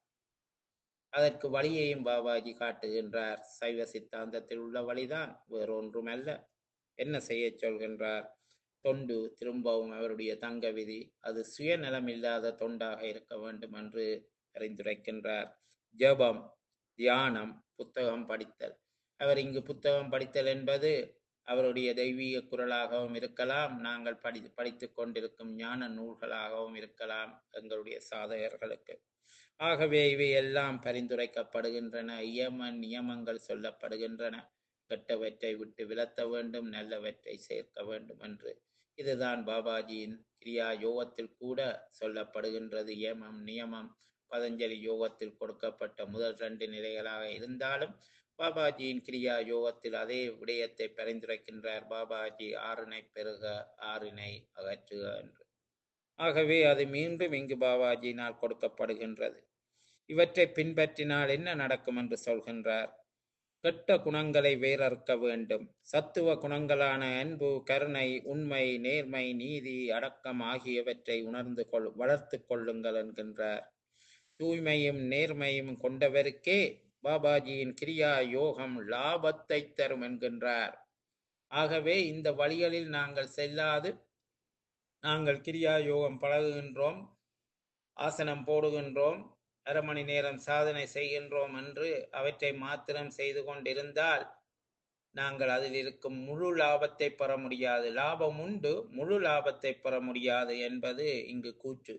அதற்கு வழியையும் பாபாஜி காட்டுகின்றார். சைவ சித்தாந்தத்தில் உள்ள வழிதான், வேறொன்றுமல்ல. என்ன செய்ய சொல்கின்றார்? தொண்டு, திரும்பவும் அவருடைய தங்க விதி, அது சுயநலம் இல்லாத தொண்டாக இருக்க வேண்டும் என்று அறிந்துரைக்கின்றார். ஜபம், தியானம், புத்தகம் படித்தல். அவர் இங்கு புத்தகம் படித்தல் என்பது அவருடைய தெய்வீக குரலாகவும் இருக்கலாம், நாங்கள் படி படித்துக் கொண்டிருக்கும் ஞான நூல்களாகவும் இருக்கலாம் எங்களுடைய சாதகர்களுக்கு. ஆகவே இவை எல்லாம் பரிந்துரைக்கப்படுகின்றன. இயம நியமங்கள் சொல்லப்படுகின்றன. கெட்டவற்றை விட்டு விலத்த வேண்டும், நல்லவற்றை சேர்க்க வேண்டும் என்று. இதுதான் பாபாஜியின் கிரியா யோகத்தில் கூட சொல்லப்படுகின்றது. இயமம் நியமம் பதஞ்சலி யோகத்தில் கொடுக்கப்பட்ட முதல் ரெண்டு நிலைகளாக இருந்தாலும் பாபாஜியின் கிரியா யோகத்தில் அதே விடயத்தை பரிந்துரைக்கின்றார். பாபாஜி ஆறினை பெருக ஆறினை அகற்றுக என்று. ஆகவே அது மீண்டும் இங்கு பாபாஜியினால் கொடுக்கப்படுகின்றது. இவற்றை பின்பற்றினால் என்ன நடக்கும் என்று சொல்கின்றார். கெட்ட குணங்களை வேறறுக்க வேண்டும். சத்துவ குணங்களான அன்பு, கருணை, உண்மை, நேர்மை, நீதி, அடக்கம் ஆகியவற்றை உணர்ந்து கொள் வளர்த்து கொள்ளுங்கள் என்கின்றார். தூய்மையும் நேர்மையும் கொண்டவருக்கே பாபாஜியின் கிரியா யோகம் லாபத்தை தரும் என்கின்றார். ஆகவே இந்த வழிகளில் நாங்கள் செல்லாது, நாங்கள் கிரியா யோகம் பழகுகின்றோம், ஆசனம் போடுகின்றோம், அரை மணி நேரம் சாதனை செய்கின்றோம் என்று அவற்றை மாத்திரம் செய்து கொண்டிருந்தால் நாங்கள் அதில் இருக்கும் முழு லாபத்தை பெற முடியாது. லாபம் உண்டு, முழு லாபத்தை பெற முடியாது என்பது இங்கு கூற்று.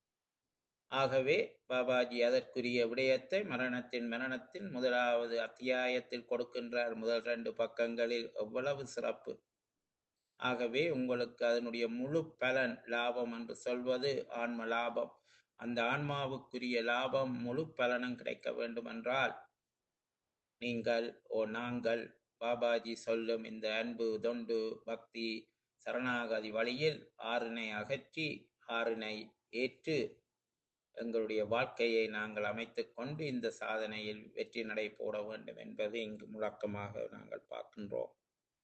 ஆகவே பாபாஜி அதற்குரிய விடயத்தை மரணத்தின் மரணத்தின் முதலாவது அத்தியாயத்தில் கொடுக்கின்றார். முதல் ரெண்டு பக்கங்களில் எவ்வளவு சிறப்பு! ஆகவே உங்களுக்கு அதனுடைய முழு பலன் லாபம் என்று சொல்வது ஆன்ம லாபம். அந்த ஆன்மாவுக்குரிய லாபம் முழு பலனும் கிடைக்க வேண்டும் என்றால் நீங்கள் ஓ நாங்கள் பாபாஜி சொல்லும் இந்த அன்பு, தொண்டு, பக்தி, சரணாகதி வழியில் ஆறினை அகற்றி ஆறினை ஏற்று எங்களுடைய வாழ்க்கையை நாங்கள் அமைத்துக் கொண்டு இந்த சாதனையில் வெற்றி நடை போட வேண்டும் என்பது இங்கு முழக்கமாக நாங்கள் பார்க்கின்றோம்.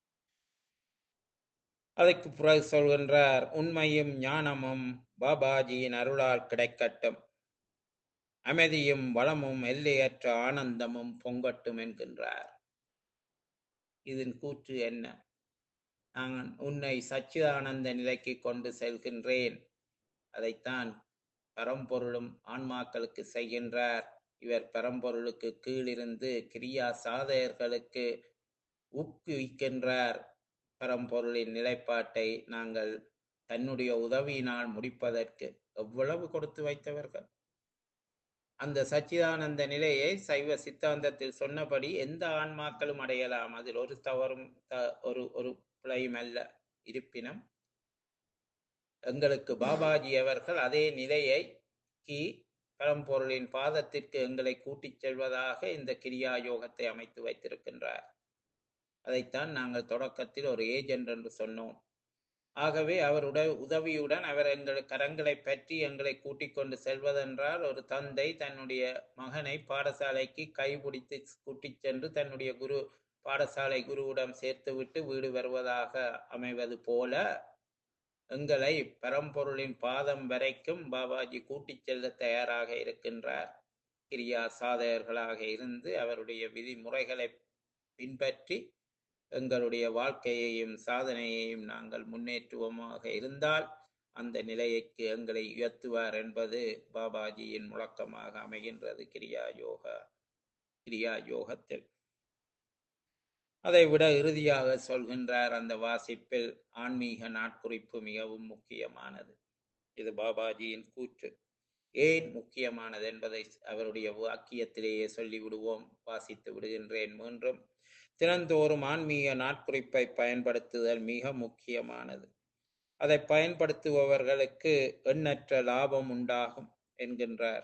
அதற்கு பிறகு சொல்கின்றார், உண்மையும் ஞானமும் பாபாஜியின் அருளால் கிடைக்கட்டும், அமைதியும் வளமும் எல்லையற்ற ஆனந்தமும் பொங்கட்டும் என்கின்றார். இதன் கூற்று என்ன? நான் உன்னை சச்சிதானந்த நிலைக்கு கொண்டு செல்கின்றேன். அதைத்தான் பரம்பொருளும் ஆன்மாக்களுக்கு செய்கின்றார். இவர் பரம்பொருளுக்கு கீழிருந்து கிரியா சாதகர்களுக்கு ஊக்குவிக்கின்றார். பரம்பொருளின் நிலைப்பாட்டை நாங்கள் தன்னுடைய உதவியினால் முடிப்பதற்கு எவ்வளவு கொடுத்து வைத்தவர்கள். அந்த சச்சிதானந்த நிலையை சைவ சித்தாந்தத்தில் சொன்னபடி எந்த ஆன்மாக்களும் அடையலாம். அதில் ஒரு தவறும் ஒரு ஒரு பிழையும் அல்ல. இருப்பினும் எங்களுக்கு பாபாஜி அவர்கள் அதே நிலையை கி பரம்பொருளின் பாதத்திற்கு எங்களை கூட்டிச் செல்வதாக இந்த கிரியா யோகத்தை அமைத்து வைத்திருக்கின்றார். அதைத்தான் நாங்கள் தொடக்கத்தில் ஒரு ஏஜென்ட் என்று சொன்னோம். ஆகவே அவருடைய உதவியுடன் அவர் எங்கள் கரங்களை பற்றி எங்களை கூட்டிக் கொண்டு செல்வதென்றால், ஒரு தந்தை தன்னுடைய மகனை பாடசாலைக்கு கைபிடித்து கூட்டிச் சென்று தன்னுடைய குரு பாடசாலை குருவிடம் சேர்த்துவிட்டு வீடு வருவதாக அமைவது போல எங்களை பரம்பொருளின் பாதம் வரைக்கும் பாபாஜி கூட்டிச் செல்ல தயாராக இருக்கின்றார். கிரியா சாதகர்களாக இருந்து அவருடைய விதிமுறைகளை பின்பற்றி எங்களுடைய வாழ்க்கையையும் சாதனையையும் நாங்கள் முன்னேற்றுவோமாக இருந்தால் அந்த நிலையைக்கு எங்களை உயர்த்துவார் என்பது பாபாஜியின் முழக்கமாக அமைகின்றது கிரியா யோகா கிரியா யோகத்தில். அதை விட இறுதியாக சொல்கின்றார் அந்த வாசிப்பில், ஆன்மீக நாட்குறிப்பு மிகவும் முக்கியமானது. இது பாபாஜியின் கூற்று. ஏன் முக்கியமானது என்பதை அவருடைய வாக்கியத்திலேயே சொல்லிவிடுவோம். வாசித்து விடுகின்றேன் மீண்டும். தினந்தோறும் ஆன்மீக நாட்குறிப்பை பயன்படுத்துதல் மிக முக்கியமானது. அதை பயன்படுத்துபவர்களுக்கு எண்ணற்ற லாபம் உண்டாகும் என்கின்றார்.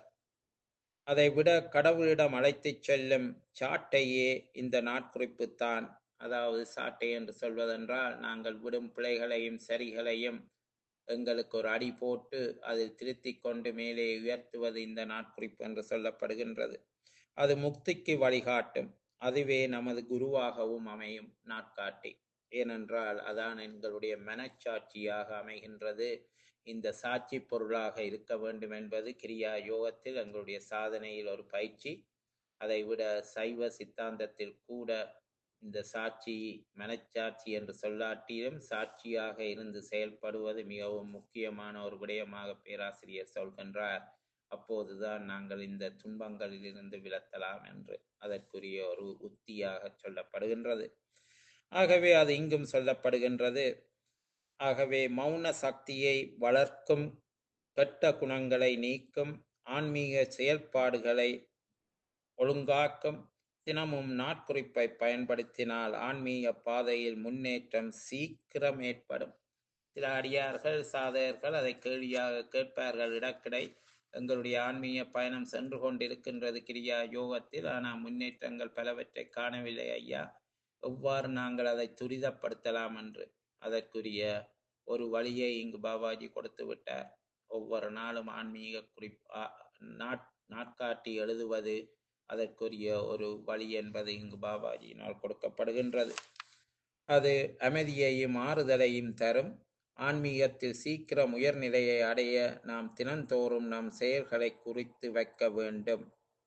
அதை விட கடவுளிடம் அழைத்துச் செல்லும் சாட்டையே இந்த நாட்குறிப்பு தான். அதாவது சாட்டை என்று சொல்வதென்றால், நாங்கள் விடும் பிழைகளையும் சரிகளையும் எங்களுக்கு ஒரு அடி போட்டு அதில் திருத்திக் கொண்டு மேலே உயர்த்துவது இந்த நாட்குறிப்பு என்று சொல்லப்படுகின்றது. அது முக்திக்கு வழிகாட்டும். அதுவே நமது குருவாகவும் அமையும் நாட்காட்டி. ஏனென்றால் அதான் எங்களுடைய மனச்சாட்சியாக அமைகின்றது. இந்த சாட்சி பொருளாக இருக்க வேண்டும் என்பது கிரியா யோகத்தில் எங்களுடைய சாதனையில் ஒரு பயிற்சி. அதை விட சைவ சித்தாந்தத்தில் கூட இந்த சாட்சி, மனச்சாட்சி என்று சொல்லாட்டிலும் சாட்சியாக இருந்து செயல்படுவது மிகவும் முக்கியமான ஒரு விடயமாக பேராசிரியர் சொல்கின்றார். அப்போதுதான் நாங்கள் இந்த துன்பங்களில் இருந்து விலத்தலாம் என்று அதற்குரிய ஒரு உத்தியாக சொல்லப்படுகின்றது. ஆகவே அது இங்கும் சொல்லப்படுகின்றது. ஆகவே மௌன சக்தியை வளர்க்கும், கெட்ட குணங்களை நீக்கும், ஆன்மீக செயல்பாடுகளை ஒழுங்காக்கும். தினமும் நாட்குறிப்பை பயன்படுத்தினால் ஆன்மீக பாதையில் முன்னேற்றம் சீக்கிரம் ஏற்படும். சில அடியார்கள் சாதகர்கள் அதை கேள்வியாக கேட்பார்கள் இடக்கிடை. எங்களுடைய ஆன்மீக பயணம் சென்று கொண்டிருக்கின்றது கிரியா யோகத்தில், ஆனால் முன்னேற்றங்கள் பலவற்றை காணவில்லை ஐயா, எவ்வாறு நாங்கள் அதை துரிதப்படுத்தலாம் என்று. அதற்குரிய ஒரு வழியை இங்கு பாபாஜி கொடுத்து விட்டார். ஒவ்வொரு நாளும் ஆன்மீக குறிப் நாட் நாட்காட்டி எழுதுவது அதற்குரிய ஒரு வழி என்பது இங்கு பாபாஜியினால் கொடுக்கப்படுகின்றது. அது அமைதியையும் ஆறுதலையும் தரும். ஆன்மீகத்தில் சீக்கிரம் உயர்நிலையை அடைய நாம் தினந்தோறும் நம் செயல்களை குறித்து வைக்க வேண்டும்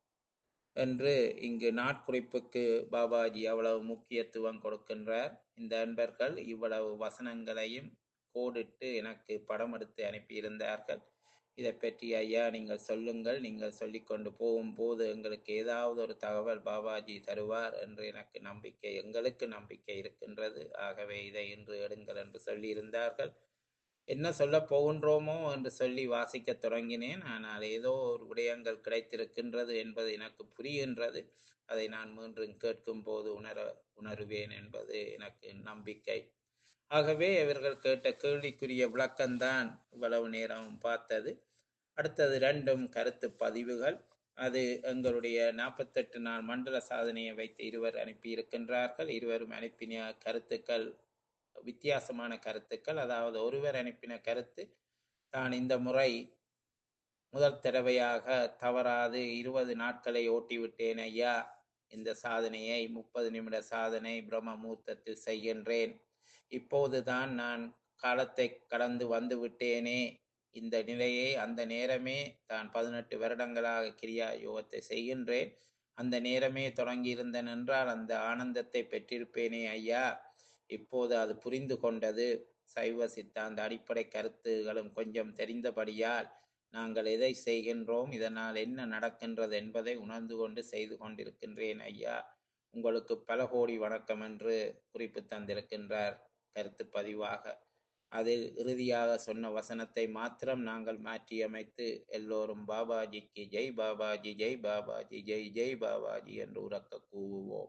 என்று இங்கு நாட்குறிப்புக்கு பாபாஜி அவ்வளவு முக்கியத்துவம் கொடுக்கின்றார். இந்த அன்பர்கள் இவ்வளவு வசனங்களையும் கோடிட்டு எனக்கு படம் எடுத்து அனுப்பியிருந்தார்கள். இதை பற்றி ஐயா நீங்கள் சொல்லுங்கள், நீங்கள் சொல்லிக்கொண்டு போகும்போது எங்களுக்கு ஏதாவது ஒரு தகவல் பாபாஜி தருவார் என்று எனக்கு நம்பிக்கை, எங்களுக்கு நம்பிக்கை இருக்கின்றது. ஆகவே இதை இன்று எடுங்கள் என்று சொல்லியிருந்தார்கள். என்ன சொல்ல போகின்றோமோ என்று சொல்லி வாசிக்க தொடங்கினேன். ஆனால் ஏதோ ஒரு விடயங்கள் கிடைத்திருக்கின்றது என்பது எனக்கு புரிகின்றது. அதை நான் மீண்டும் கேட்கும் போது உணர உணருவேன் என்பது எனக்கு நம்பிக்கை. ஆகவே இவர்கள் கேட்ட கேள்விக்குரிய விளக்கம்தான் இவ்வளவு நேரம் பார்த்தது. அடுத்தது ரெண்டும் கருத்து பதிவுகள். அது எங்களுடைய நாற்பத்தெட்டு நாள் மண்டல சாதனையை வைத்து இருவர் அனுப்பியிருக்கின்றார்கள். இருவரும் அனுப்பின கருத்துக்கள் வித்தியாசமான கருத்துக்கள். அதாவது ஒருவர் அனுப்பின கருத்து, தான் இந்த முறை முதல் தடவையாக தவறாது இருபது நாட்களை ஓட்டிவிட்டேன் ஐயா, இந்த சாதனையை முப்பது நிமிட சாதனை பிரம்ம முகூர்த்தத்தில் செய்கின்றேன். இப்போதுதான் நான் காலத்தை கடந்து வந்து விட்டேனே, இந்த நிலையை அந்த நேரமே தான் பதினெட்டு வருடங்களாக கிரியா யோகத்தை செய்கின்றேன், அந்த நேரமே தொடங்கி இருந்தேன் என்றால் அந்த ஆனந்தத்தை பெற்றிருப்பேனே ஐயா. இப்போது அது புரிந்து கொண்டது. சைவ சித்தாந்த அடிப்படை கருத்துகளும் கொஞ்சம் தெரிந்தபடியால் நாங்கள் எதை செய்கின்றோம், இதனால் என்ன நடக்கின்றது என்பதை உணர்ந்து கொண்டு செய்து கொண்டிருக்கின்றேன் ஐயா. உங்களுக்கு பல கோடி வணக்கம் என்று குறிப்பு தந்திருக்கின்றார் கருத்து பதிவாக. அதில் இறுதியாக சொன்ன வசனத்தை மாத்திரம் நாங்கள் மாற்றியமைத்து எல்லோரும் பாபாஜிக்கு ஜெய் பாபாஜி, ஜெய் பாபாஜி, ஜெய் ஜெய் பாபாஜி என்று உறக்க கூவுவோம்.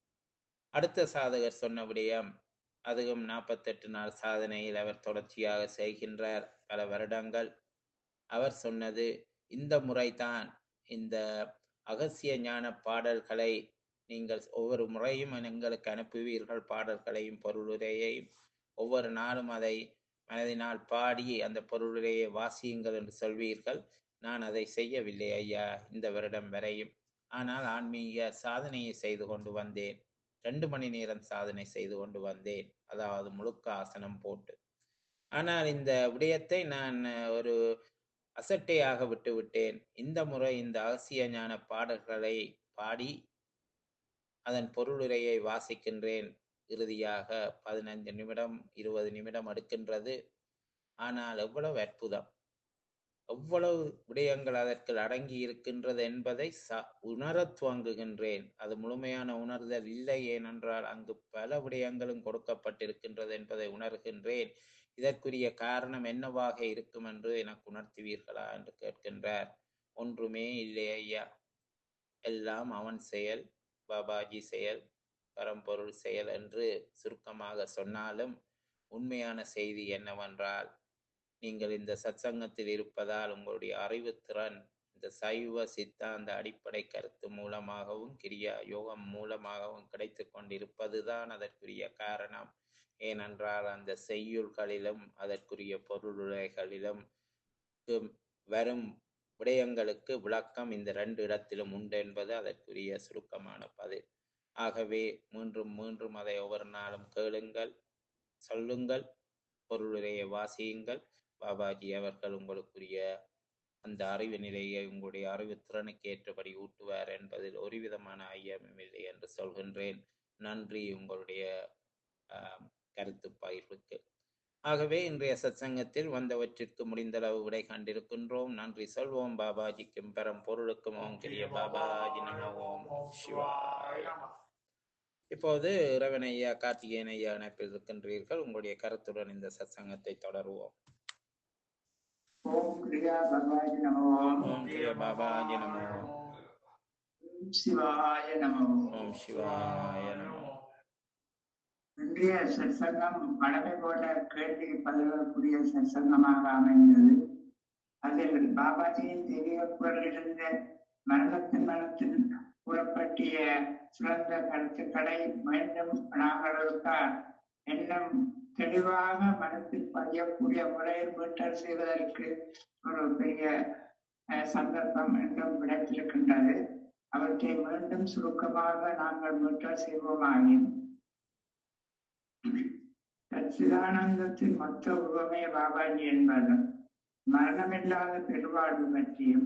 அடுத்த சாதகர் சொன்ன விடயம், அதுவும் நாற்பத்தெட்டு நாள் சாதனையில் அவர் தொடர்ச்சியாக செய்கின்றார் பல வருடங்கள். அவர் சொன்னது, இந்த முறைதான் இந்த அகசிய ஞான பாடல்களை நீங்கள் ஒவ்வொரு முறையும் எங்களுக்கு அனுப்புவீர்கள், பாடல்களையும் பொருளுரையையும். ஒவ்வொரு நாளும் அதை மனதினால் பாடி அந்த பொருளுரையை வாசியுங்கள் என்று சொல்வீர்கள். நான் அதை செய்யவில்லை ஐயா இந்த வருடம் வரையும். ஆனால் ஆன்மீக சாதனையை செய்து கொண்டு வந்தேன். ரெண்டு மணி நேரம் சாதனை செய்து கொண்டு வந்தேன், அதாவது முழுக்க ஆசனம் போட்டு. ஆனால் இந்த விடயத்தை நான் ஒரு அசட்டையாக விட்டு விட்டேன். இந்த முறை இந்த அகசிய ஞான பாடல்களை பாடி அதன் பொருளுரையை வாசிக்கின்றேன். இறுதியாக பதினைந்து நிமிடம் இருபது நிமிடம் எடுக்கின்றது. ஆனால் எவ்வளவு அற்புதம், எவ்வளவு விடயங்கள் அதற்கு அடங்கி இருக்கின்றது என்பதை ச உணரத் துவங்குகின்றேன். அது முழுமையான உணர்தல் இல்லை, ஏனென்றால் அங்கு பல விடயங்களும் கொடுக்கப்பட்டிருக்கின்றது என்பதை உணர்கின்றேன். இதற்குரிய காரணம் என்னவாக இருக்கும் என்று எனக்கு உணர்த்துவீர்களா என்று கேட்கின்றார். ஒன்றுமே இல்லை ஐயா, எல்லாம் அவன் செயல், பாபாஜி செயல், பரம்பொருள் செயல் என்று சுருக்கமாக சொன்னாலும் உண்மையான செய்தி என்னவென்றால், நீங்கள் இந்த சத்சங்கத்தில் இருப்பதால் உங்களுடைய அறிவுத்திறன் இந்த சைவ சித்தாந்த அடிப்படை கருத்து மூலமாகவும் கிரியா யோகம் மூலமாகவும் கிடைத்து கொண்டிருப்பதுதான் அதற்குரிய காரணம். ஏனென்றால் அந்த செய்யுள்களிலும் அதற்குரிய பொருளுரைகளிலும் வரும் விடயங்களுக்கு விளக்கம் இந்த ரெண்டு இடத்திலும் உண்டு என்பது அதற்குரிய சுருக்கமான பதில். ஆகவே மீண்டும் மீண்டும் அதை ஒவ்வொரு நாளும் கேளுங்கள், சொல்லுங்கள், பொருளுரையை வாசியுங்கள். பாபாஜி அவர்கள் உங்களுக்குரிய அந்த அறிவு நிலையை உங்களுடைய அறிவு திறனுக்கு ஏற்றபடி ஊட்டுவார் என்பதில் ஒரு விதமான ஐயமும் இல்லை என்று சொல்கின்றேன். நன்றி உங்களுடைய ஆஹ் கருத்து பகிர்வுக்கு. ஆகவே இன்றைய சத்சங்கத்தில் வந்தவற்றிற்கு முடிந்தளவு விடை கண்டிருக்கின்றோம். நன்றி சொல்வோம் பாபாஜிக்கும் பெரும் பொருளுக்கும். ஓம் கிரிய பாபாஜி நம. ஓம் சிவாய. இப்போது இரவன் ஐயா, கார்த்திகேயன் ஐயா இணைப்பில் இருக்கின்றீர்கள். உங்களுடைய கருத்துடன் இந்த சத்சங்கத்தை தொடருவோம். ஓம் கிரியா பாபாஜி நமோ. ஓம் கிரிய பாபாஜி நமோ. ஓம் சிவாய நமோ. ஓம் சிவாய நமோ. இன்றைய சத்சங்கம் வடமை போல கேள்வி பதிலுக்குரிய சத்சங்கமாக அமைந்தது. அதில் பாபாஜியின் தெரிய குரலிலிருந்து மரணத்தின் மனத்தின் புறப்பட்டிய சிறந்த கருத்துக்களை மீண்டும் நாங்களுக்கு எண்ணம் தெளிவாக மனத்தில் பதியக்கூடிய முறையில் மீட்டல் செய்வதற்கு ஒரு பெரிய சந்தர்ப்பம் என்றும் கிடைத்திருக்கின்றது. அவற்றை மீண்டும் சுருக்கமாக நாங்கள் மீட்டல் செய்வோமாயின், சிதானந்தத்தின் மொத்த உருவமே பாபாஜி என்பதும் மரணமில்லாத பெருவாழ்வு பற்றியும்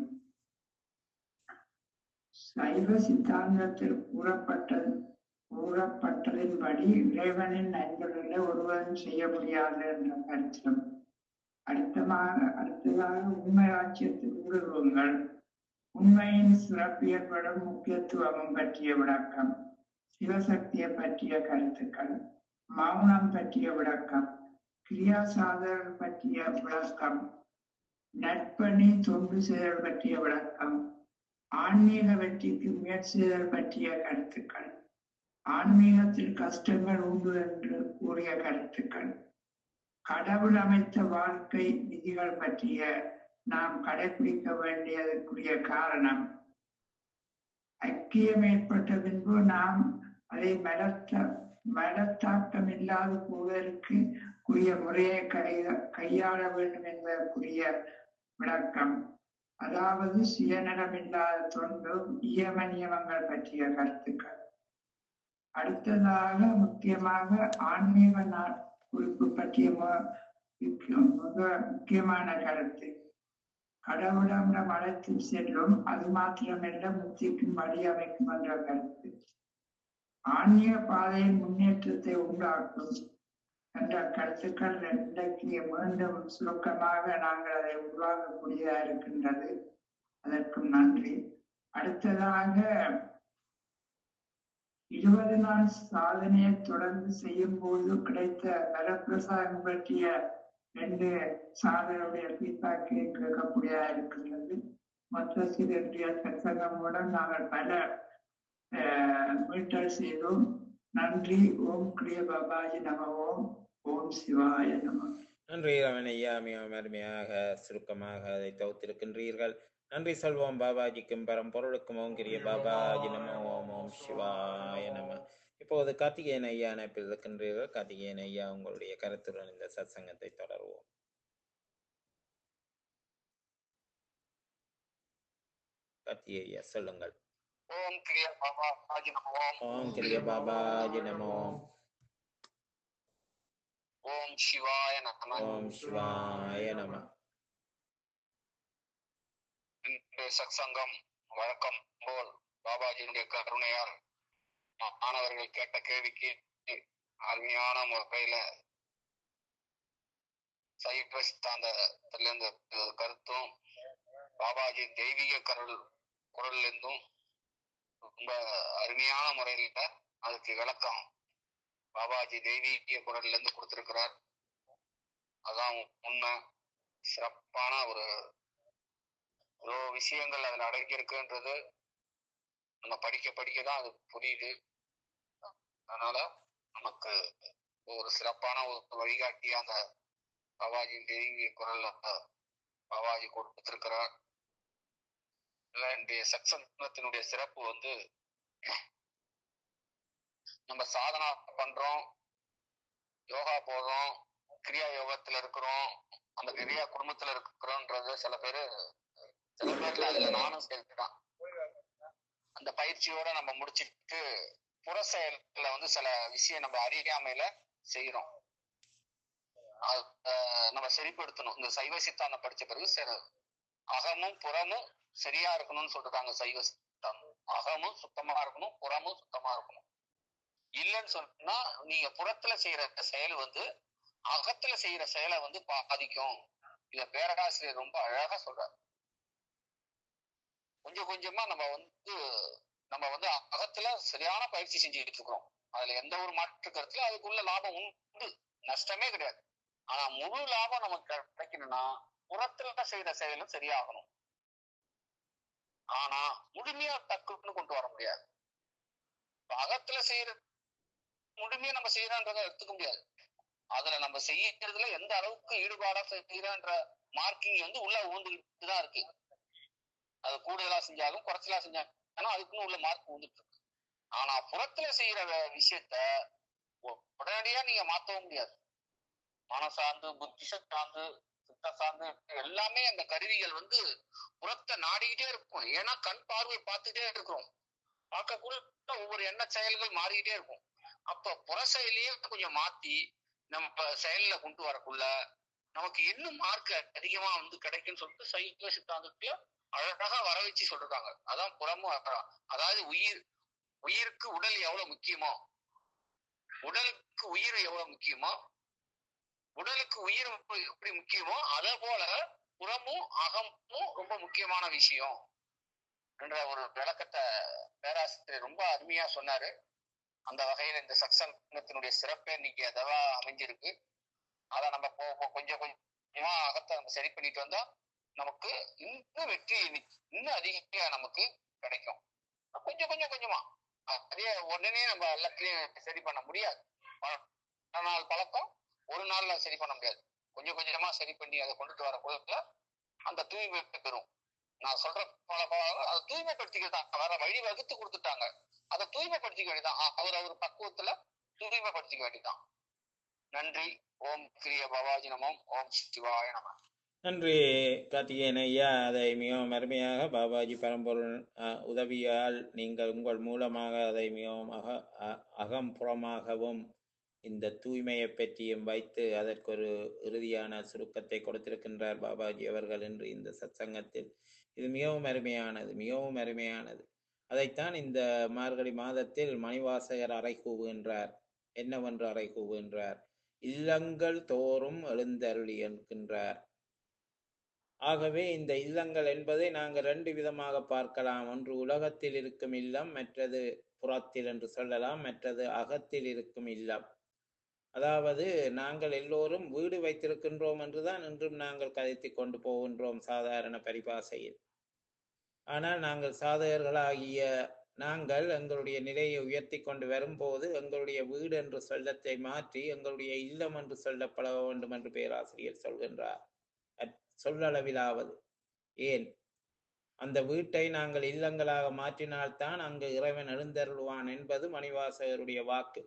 சைவ சித்தாந்தத்தில் கூறப்பட்டது கூறப்பட்டதின்படி இறைவனின் நன்மைகளை ஒருவரும் செய்ய முடியாது என்ற கருத்தும், அடுத்தமாக அடுத்ததாக உண்மை ஆட்சியத்தின் ஊடுருவங்கள், உண்மையின் சிறப்பியற்படும் முக்கியத்துவமும் பற்றிய விளக்கம், சிவசக்தியை பற்றிய கருத்துக்கள், மௌனம் பற்றிய விளக்கம், கிரியாசாதகர் பற்றிய விளக்கம், நட்பணி தொண்டு செயல் பற்றிய விளக்கம், ஆன்மீக வெற்றிக்கு முயற்சிகள் பற்றிய கருத்துக்கள், ஆன்மீகத்தில் கஷ்டங்கள் உண்டு என்று கூறிய கருத்துக்கள், கடவுள் அமைத்த வாழ்க்கை விதிகள் பற்றிய நாம் கடைபிடிக்க வேண்டியதற்குரிய காரணம், ஐக்கியம் ஏற்பட்ட பின்பு நாம் அதை மலத்த மலத்தாக்கம் இல்லாது போவதற்கு கூறிய முறையை கைய கையாள வேண்டும் என்பதற்குரிய விளக்கம், அதாவது சுயநலமில்லாத தொண்டு, இயம நியமங்கள் பற்றிய கருத்துக்கள். அடுத்ததாக முக்கியமாக ஆன்மீக நாள் குறிப்பு பற்றிய மிக முக்கியமான கருத்து, கடவுளிடம் அழைத்து செல்லும், அது மாத்திரமல்ல முக்திக்கும் வழி அமைக்கும் என்ற கருத்து, ஆன்மீக பாதையின் முன்னேற்றத்தை உண்டாக்கும் என்ற கருத்துக்கள் இன்றைக்கு மீண்டும் சுருக்கமாக நாங்கள் அதை உருவாக்கக்கூடியதாக இருக்கின்றது. அதற்கும் நன்றி. அடுத்ததாக இருபது நாள் சாதனையை தொடர்ந்து செய்யும் போது கிடைத்த வரப்பிரசாதம் பற்றிய ரெண்டு சாதனையுடைய ஃபீட்பேக்கை கேட்கக்கூடியதாக இருக்கின்றது. மொத்தத்தில் இன்றைய சத்சங்கம் மூலம் நாங்கள் பல மீட்டல் செய்தோம். நன்றி. ஓம் கிரிய பாபாஜி நம. ஓம் ஓம் சிவாய நம. நன்றி ரமன் ஐயா, மிகவும் அருமையாக சுருக்கமாக அதை தொகுத்திருக்கின்றீர்கள். நன்றி சொல்வோம் பாபாஜிக்கும் பரம் பொருளுக்கும். ஓம் கிரிய பாபாஜி நம. ஓம் ஓம் சிவாய நம. இப்போது கார்த்திகேயன் ஐயா இணைப்பில் இருக்கின்றீர்கள். கார்த்திகேயன் ஐயா, உங்களுடைய கருத்துடன் இந்த சத்சங்கத்தை தொடருவோம். கார்த்திகேய ஐயா சொல்லுங்கள். ஓம் கிரிய பாபாஜி நமோ. ஓம் கிரிய பாபாஜி நமோ. ஓம் சிவாய நம. ஓம் சிவாய நம. இன்றைய சத்சங்கம் வழக்கம் போல் பாபாஜியுடைய கருணையால் மாணவர்கள் கேட்ட கேள்விக்கு அருமையான முறையில சைவ சித்தாந்தத்திலிருந்து கருத்தும் பாபாஜி தெய்வீக குரல் குரல்ல இருந்தும் ரொம்ப அருமையான முறையில அதுக்கு விளக்கம் பாபாஜி தெய்வீக குரல்ல இருந்து கொடுத்திருக்கிறார். அதான் உண்மை. சிறப்பான ஒரு இவ்வளோ விஷயங்கள் அதுல அடங்கி இருக்குன்றது நம்ம படிக்க படிக்கதான் அது புரியுது. அதனால நமக்கு ஒரு சிறப்பான ஒரு வழிகாட்டியா அந்த பாபாஜி தெய்வீக குரல்ல பாபாஜி கொடுத்திருக்கிறார். இன்றைய சத்சங்கத்தினுடைய சிறப்பு வந்து நம்ம சாதனா பண்றோம், யோகா போடுறோம், கிரியா யோகத்துல இருக்கிறோம், அந்த கிரியா குடும்பத்துல இருக்கிறோம்ன்றது சில பேரு சில பேர்ல அதுல நானும் சேர்த்துதான். அந்த பயிற்சியோட நம்ம முடிச்சுட்டு புற செயல்ல வந்து சில விஷயம் நம்ம அறியாமையில செய்யறோம். நம்ம சரிப்படுத்தணும். இந்த சைவ சித்தாந்தம் படிச்ச பிறகு சரி அகமும் புறமும் சரியா இருக்கணும்னு சொல்றாங்க. சைவ சித்தாந்தம் அகமும் சுத்தமா இருக்கணும், புறமும் சுத்தமா இருக்கணும். இல்லைன்னு சொன்னா நீங்க புறத்துல செய்யற செயல் வந்து அகத்துல செய்யற செயலை வந்து பாதிக்கும். இத பேரராசிரியர் ரொம்ப அழகா சொல்றாரு. கொஞ்சம் கொஞ்சமா நம்ம வந்து நம்ம வந்து அகத்துல சரியான பயிற்சி செஞ்சுக்கிட்டு இருக்கிறோம். அதுல எந்த ஒரு மாற்று கருத்துல அதுக்குள்ள லாபம் உண்டு, நஷ்டமே கிடையாது. ஆனா முழு லாபம் நமக்கு கிடைக்கணும்னா புறத்துல செய்யற செயலும் சரியாகணும். ஆனா முழுமையா டக்குன்னு கொண்டு வர முடியாது. அகத்துல செய்யற முழுமையா நம்ம செய்யறோன்றதை எடுத்துக்க முடியாது. அதுல நம்ம செய்யறதுல எந்த அளவுக்கு ஈடுபாடா செய்யறன்ற மார்க்கிங் வந்து உள்ள ஊந்துகிட்டு தான் இருக்கு. அது கூடுதலா செஞ்சாலும் குறைச்சலா செஞ்சாலும் அதுக்குன்னு உள்ள மார்க் வந்துட்டு இருக்கு. ஆனா புறத்துல செய்யற விஷயத்த உடனடியா நீங்க மாத்தவும் முடியாது. மனசார்ந்து, புத்தி சார்ந்து, சித்த சார்ந்து எல்லாமே அந்த கருவிகள் வந்து புறத்தை நாடிக்கிட்டே இருக்கும். ஏன்னா கண் பார்வை பார்த்துட்டே இருக்கிறோம். பார்க்கக்கூடிய ஒவ்வொரு எண்ண செயல்கள் மாறிக்கிட்டே இருக்கும். அப்ப புற செயலையே கொஞ்சம் மாத்தி நம்ம செயல்ல கொண்டு வரக்குள்ள நமக்கு இன்னும் மார்க் அதிகமா வந்து கிடைக்கும்னு சொல்லிட்டு சைவ சித்தாந்தத்துல அழகா வர வச்சு சொல்றாங்க. அதான் புறமும் அதாவது உயிர் உயிருக்கு உடல் எவ்வளவு முக்கியமோ, உடலுக்கு உயிர் எவ்வளவு முக்கியமோ, உடலுக்கு உயிர் எப்படி முக்கியமோ அதே போல புறமும் அகமும் ரொம்ப முக்கியமான விஷயம் என்ற ஒரு விளக்கத்தை பேராசிரியர் ரொம்ப அருமையா சொன்னாரு. அந்த வகையில இந்த சத்சங்கத்தினுடைய சிறப்பே இன்னைக்கு அதவா அமைஞ்சிருக்கு. அதை நம்ம கொஞ்சம் கொஞ்சமா அகத்தை நம்ம சரி பண்ணிட்டு வந்தா நமக்கு இன்னும் வெற்றி இன்னும் அதிக நமக்கு கிடைக்கும். கொஞ்சம் கொஞ்சம் கொஞ்சமா அதே உடனே நம்ம எல்லாத்தையும் சரி பண்ண முடியாது. பல நாள் பழக்கம் ஒரு நாள்ல சரி பண்ண முடியாது. கொஞ்சம் கொஞ்சமா சரி பண்ணி அதை கொண்டுட்டு வர பொழுதுல அந்த தூய்மை பெறும். நான் சொல்ற அதை தூய்மைப்படுத்திக்கிட்டாங்க, வேற வழி வகுத்து கொடுத்துட்டாங்க. அதை தூய்மைப்படுத்திக்க வேண்டியதான். அவர் அவர் பக்குவத்துல தூய்மைப்படுத்திக்க வேண்டியதான். நன்றி. ஓம் கிரிய பாபாஜி நமம். ஓம் சிவாய நம. நன்றி கார்த்திகேயன் ஐயா. அதை மிகவும் அருமையாக பாபாஜி பரம்பொருள் உதவியால் நீங்கள் உங்கள் மூலமாக அதை மிகவும் அக அகம்புறமாகவும் இந்த தூய்மையை பற்றியும் வைத்து அதற்கு ஒரு இறுதியான சுருக்கத்தை கொடுத்திருக்கின்றார் பாபாஜி அவர்கள் என்று இந்த சத்சங்கத்தில். இது மிகவும் அருமையானது, மிகவும் அருமையானது. அதைத்தான் இந்த மார்கழி மாதத்தில் மணிவாசகர் அறை கூவுகின்றார். என்னவென்று அறை கூவுகின்றார்? இல்லங்கள் தோறும் எழுந்தருளி என்கின்றார். ஆகவே இந்த இல்லங்கள் என்பதை நாங்கள் ரெண்டு விதமாக பார்க்கலாம். ஒன்று உலகத்தில் இருக்கும் இல்லம், மற்றது புறத்தில் என்று சொல்லலாம், மற்றது அகத்தில் இருக்கும் இல்லம். அதாவது நாங்கள் எல்லோரும் வீடு வைத்திருக்கின்றோம் என்றுதான் இன்றும் நாங்கள் கதைத்து கொண்டு போகின்றோம் சாதாரண பரிபாசையில். ஆனால் நாங்கள் சாதகர்களாகிய நாங்கள் எங்களுடைய நிலையை உயர்த்தி கொண்டு வரும்போது எங்களுடைய வீடு என்ற சொல்லத்தை மாற்றி எங்களுடைய இல்லம் என்று சொல்லப்பட வேண்டும் என்று பேராசிரியர் சொல்கின்றார். சொல்லளவிலாவது ஏன் அந்த வீட்டை நாங்கள் இல்லங்களாக மாற்றினால்தான் அங்கு இறைவன் எழுந்தருள்வான் என்பது மணிவாசகருடைய வாக்கு.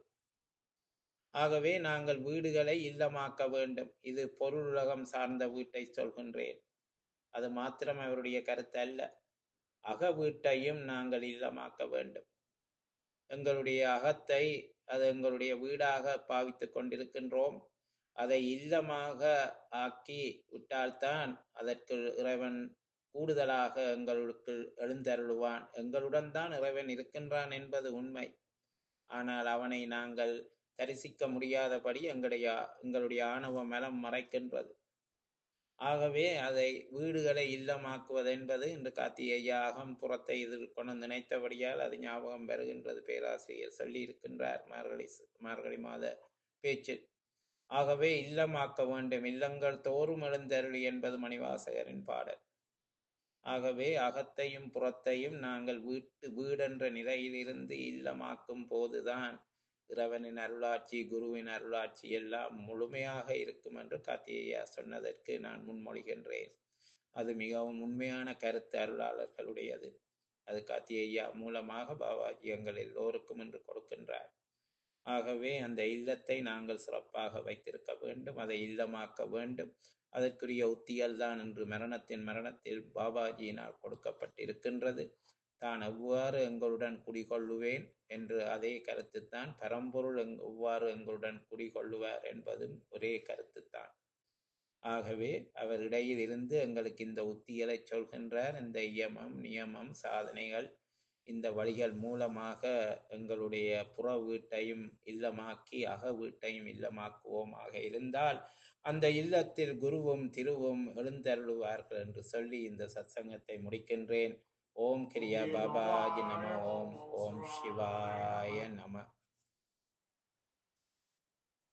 ஆகவே நாங்கள் வீடுகளை இல்லமாக்க வேண்டும். இது பொருளுலகம் சார்ந்த வீட்டை சொல்கின்றேன். அது மாத்திரம் அவருடைய கருத்து அல்ல. அக வீட்டையும் நாங்கள் இல்லமாக்க வேண்டும். எங்களுடைய அகத்தை அது எங்களுடைய வீடாக பாவித்து கொண்டிருக்கின்றோம். அதை இல்லமாக ஆக்கி விட்டால்தான் அதற்கு இறைவன் கூடுதலாக எங்களுக்கு எழுந்தருளுவான். எங்களுடன் தான் இறைவன் இருக்கின்றான் என்பது உண்மை. ஆனால் அவனை நாங்கள் தரிசிக்க முடியாதபடி எங்களுடைய எங்களுடைய ஆணவ மலம் மறைக்கின்றது. ஆகவே அதை வீடுகளை இல்லமாக்குவது என்பது இன்று கார்த்திகேயா அகம்புறத்தை இதில் கொண்டு நினைத்தபடியால் அது ஞாபகம் வருகின்றது. பேராசிரியர் சொல்லி இருக்கின்றார் மார்கழி மார்கழி மாத பேச்சில். ஆகவே இல்லமாக்க வேண்டும், இல்லங்கள் தோறும் எழுந்தருளி என்பது மணிவாசகரின் பாடல். ஆகவே அகத்தையும் புறத்தையும் நாங்கள் வீட்டு வீடென்ற நிலையிலிருந்து இல்லமாக்கும் போதுதான் இறைவனின் அருளாட்சி, குருவின் அருளாட்சி எல்லாம் முழுமையாக இருக்கும் என்று கார்த்திகேயா சொன்னதற்கு நான் முன்மொழிகின்றேன். அது மிகவும் உண்மையான கருத்து அருளாளர்களுடையது. அது கார்த்திகேயா மூலமாக பாபாஜி எங்கள் எல்லோருக்கும் என்று கொடுக்கின்றார். ஆகவே அந்த இல்லத்தை நாங்கள் சிறப்பாக வைத்திருக்க வேண்டும், அதை இல்லமாக்க வேண்டும். அதற்குரிய உத்திகள் தான் இன்று மரணத்தின் மரணத்தில் பாபாஜியினால் கொடுக்கப்பட்டிருக்கின்றது. தான் எவ்வாறு எங்களுடன் குடிகொள்ளுவேன் என்று அதே கருத்துத்தான் பரம்பொருள் எங் எவ்வாறு எங்களுடன் குடிகொள்ளுவார் என்பதும் ஒரே கருத்துத்தான். ஆகவே அவர் இடையில் இருந்து எங்களுக்கு இந்த உத்திகளை சொல்கின்றார். இந்த இயமம், நியமம், சாதனைகள், இந்த வழிகள் மூலமாக எங்களுடைய புற வீட்டையும் இல்லமாக்கி அக வீட்டையும் இல்லமாக்குவோமாக இருந்தால் அந்த இல்லத்தில் குருவும் திருவும் எழுந்தருளுவார்கள் என்று சொல்லி இந்த சத்சங்கத்தை முடிக்கின்றேன். ஓம் கிரியா பாபாஜி நம. ஓம் ஓம் சிவாய நம.